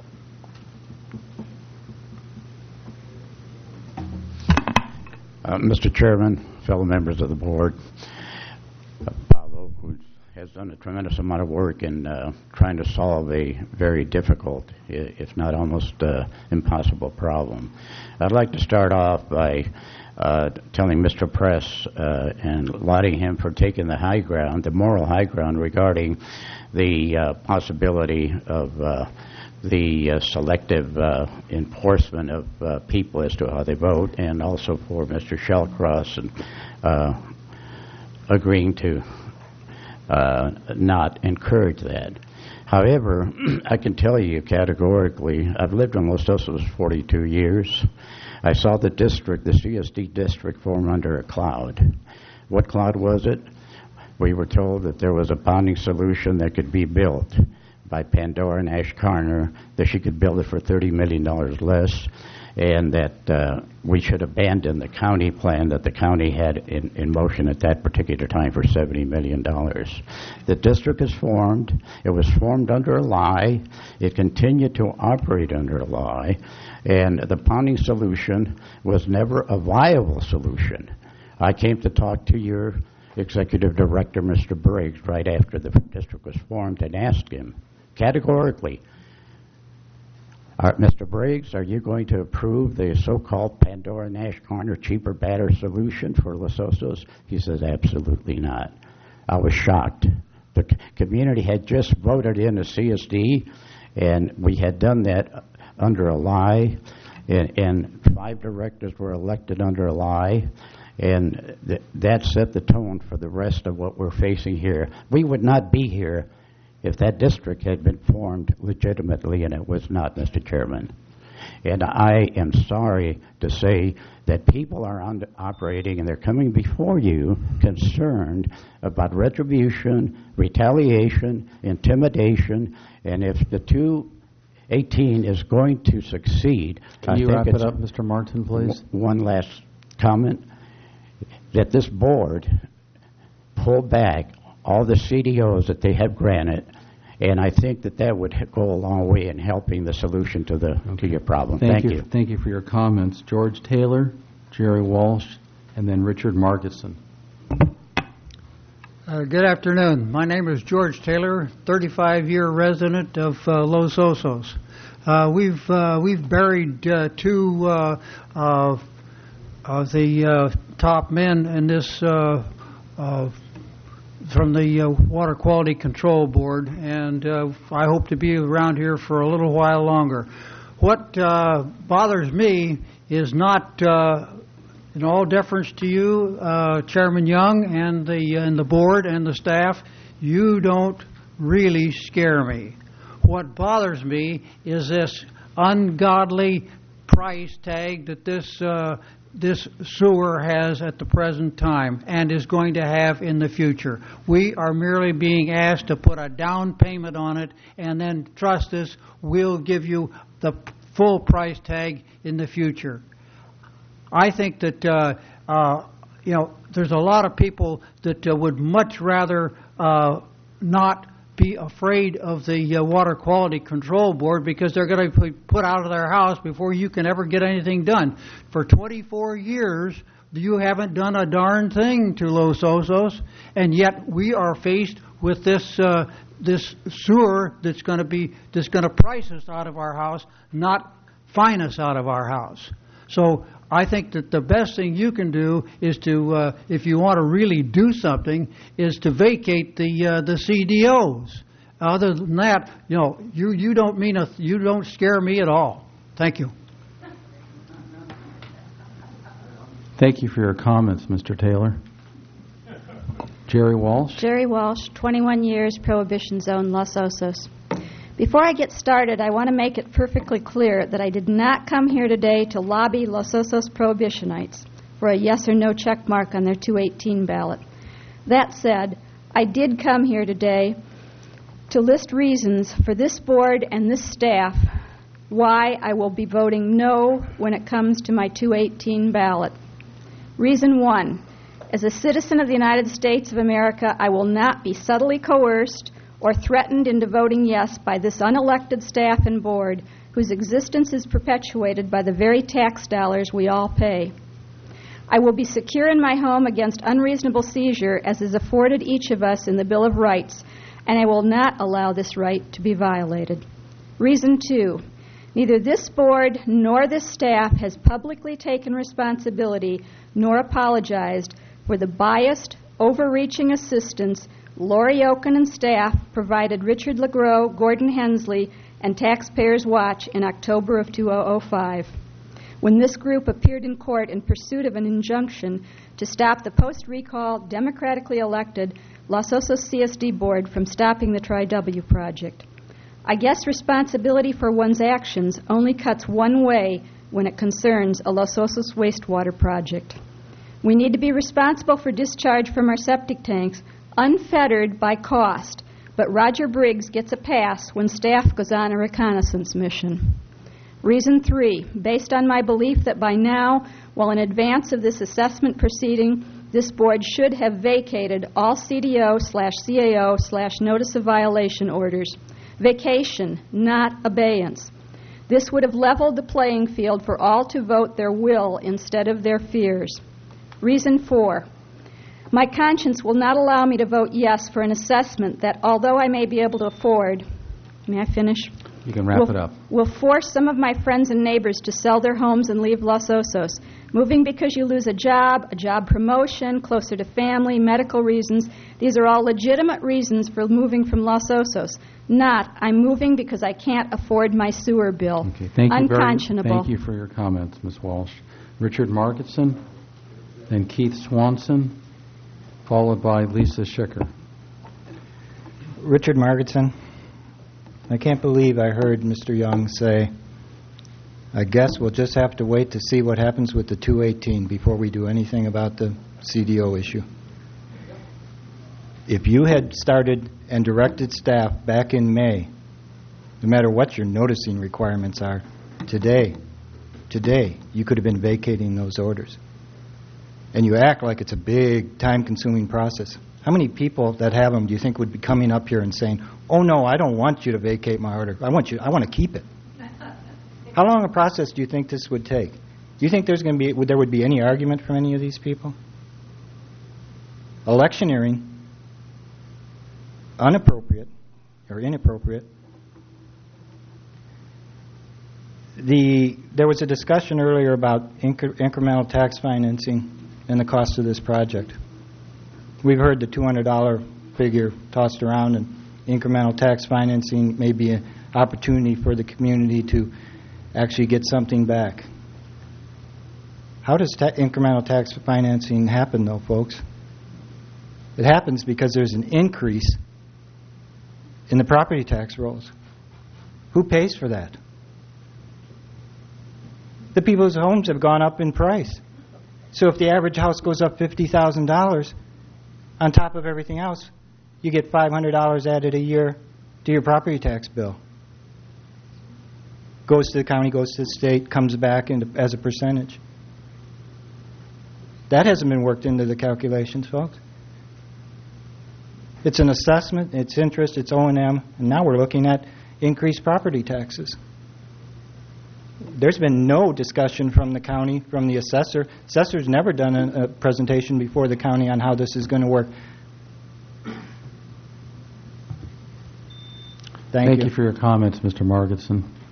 Uh, Mister Chairman, fellow members of the board, uh, Pablo, who has done a tremendous amount of work in uh, trying to solve a very difficult, if not almost uh, impossible problem. I'd like to start off by uh, telling Mister Press uh, and lauding him for taking the high ground, the moral high ground regarding the uh, possibility of uh, the uh, selective uh, enforcement of uh, people as to how they vote, and also for Mister Shellcross and uh, agreeing to uh, not encourage that. However, I can tell you categorically, I've lived in Los Osos forty-two years. I saw the district, the C S D district, form under a cloud. What cloud was it? We were told that there was a bonding solution that could be built by Pandora and Ash Carner, that she could build it for thirty million dollars less, and that uh, we should abandon the county plan that the county had in, in motion at that particular time for seventy million dollars. The district is formed. It was formed under a lie. It continued to operate under a lie, and the bonding solution was never a viable solution. I came to talk to your executive director, Mister Briggs, right after the district was formed and asked him, categorically, are, Mister Briggs, are you going to approve the so-called Pandora Nash Corner cheaper, better solution for Los Osos? He says, absolutely not. I was shocked. The c- community had just voted in a C S D, and we had done that under a lie, and, and five directors were elected under a lie, and th- that set the tone for the rest of what we're facing here. We would not be here if that district had been formed legitimately, and it was not, Mister Chairman. And I am sorry to say that people are under operating, and they're coming before you concerned about retribution, retaliation, intimidation, and if the two eighteen is going to succeed... Can I you think wrap it's it up, Mister Martin, please? w- One last comment, that this board pull back all the C D Os that they have granted, and I think that that would go a long way in helping the solution to the to your problem. Thank, Thank you. you. Thank you for your comments. George Taylor, Jerry Walsh, and then Richard Margetson. Uh, good afternoon. My name is George Taylor, thirty-five year resident of uh, Los Osos. Uh, we've uh, we've buried uh, two uh, uh, of the uh, top men in this uh, uh, from the uh, Water Quality Control Board, and uh, I hope to be around here for a little while longer. What uh, bothers me is not, uh, in all deference to you, uh, Chairman Young and the and the board and the staff, you don't really scare me. What bothers me is this ungodly price tag that this uh, this sewer has at the present time and is going to have in the future. We are merely being asked to put a down payment on it, and then trust us, we'll give you the full price tag in the future. I think that uh, uh, you know, there's a lot of people that uh, would much rather uh, not be afraid of the uh, Water Quality Control Board, because they're going to be put out of their house before you can ever get anything done. For twenty-four years, you haven't done a darn thing to Los Osos, and yet we are faced with this uh, this sewer that's going to be that's going to price us out of our house, not fine us out of our house. So I think that the best thing you can do is to, uh, if you want to really do something, is to vacate the uh, the C D Os. Other than that, you know, you, you don't mean a, you don't scare me at all. Thank you. Thank you for your comments, Mister Taylor. Jerry Walsh. Jerry Walsh, twenty-one years, Prohibition Zone, Los Osos. Before I get started, I want to make it perfectly clear that I did not come here today to lobby Los Osos Prohibitionites for a yes or no check mark on their two eighteen ballot. That said, I did come here today to list reasons for this board and this staff why I will be voting no when it comes to my two eighteen ballot. Reason one, as a citizen of the United States of America, I will not be subtly coerced or threatened into voting yes by this unelected staff and board whose existence is perpetuated by the very tax dollars we all pay. I will be secure in my home against unreasonable seizure as is afforded each of us in the Bill of Rights, and I will not allow this right to be violated. Reason two, neither this board nor this staff has publicly taken responsibility nor apologized for the biased, overreaching assistance Lori Oken and staff provided Richard LeGros, Gordon Hensley, and Taxpayers Watch in October of two thousand five. When this group appeared in court in pursuit of an injunction to stop the post-recall, democratically elected Los Osos C S D board from stopping the Tri W project. I guess responsibility for one's actions only cuts one way when it concerns a Los Osos wastewater project. We need to be responsible for discharge from our septic tanks, unfettered by cost, but Roger Briggs gets a pass when staff goes on a reconnaissance mission. Reason three, based on my belief that by now, well in advance of this assessment proceeding, this board should have vacated all C D O slash C A O slash notice of violation orders. Vacation, not abeyance. This would have leveled the playing field for all to vote their will instead of their fears. Reason four, my conscience will not allow me to vote yes for an assessment that, although I may be able to afford, may I finish? You can wrap will, it up. will force some of my friends and neighbors to sell their homes and leave Los Osos. Moving because you lose a job, a job promotion, closer to family, medical reasons. These are all legitimate reasons for moving from Los Osos. Not, I'm moving because I can't afford my sewer bill. Okay, thank you very, Unconscionable. thank you for your comments, Miz Walsh. Richard Margetson, then Keith Swanson, followed by Lisa Schicker. Richard Margetson. I can't believe I heard Mister Young say, I guess we'll just have to wait to see what happens with the two eighteen before we do anything about the C D O issue. If you had started and directed staff back in May, no matter what your noticing requirements are, today, today, you could have been vacating those orders. And you act like it's a big, time-consuming process. How many people that have them do you think would be coming up here and saying, oh, no, I don't want you to vacate my order. I want you. I want to keep it. How long a process do you think this would take? Do you think there's going to be would there would be any argument from any of these people? Electioneering, unappropriate or inappropriate. The there was a discussion earlier about incre- incremental tax financing and the cost of this project. We've heard the two hundred dollars figure tossed around, and incremental tax financing may be an opportunity for the community to actually get something back. How does ta- incremental tax financing happen, though, folks? It happens because there's an increase in the property tax rolls. Who pays for that? The people's homes have gone up in price. So if the average house goes up fifty thousand dollars, on top of everything else, you get five hundred dollars added a year to your property tax bill. Goes to the county, goes to the state, comes back into, as a percentage. That hasn't been worked into the calculations, folks. It's an assessment, it's interest, it's O and M, and now we're looking at increased property taxes. There's been no discussion from the county, from the assessor. Assessor's never done a, a presentation before the county on how this is going to work. Thank, Thank you. you for your comments, Mister Margetson.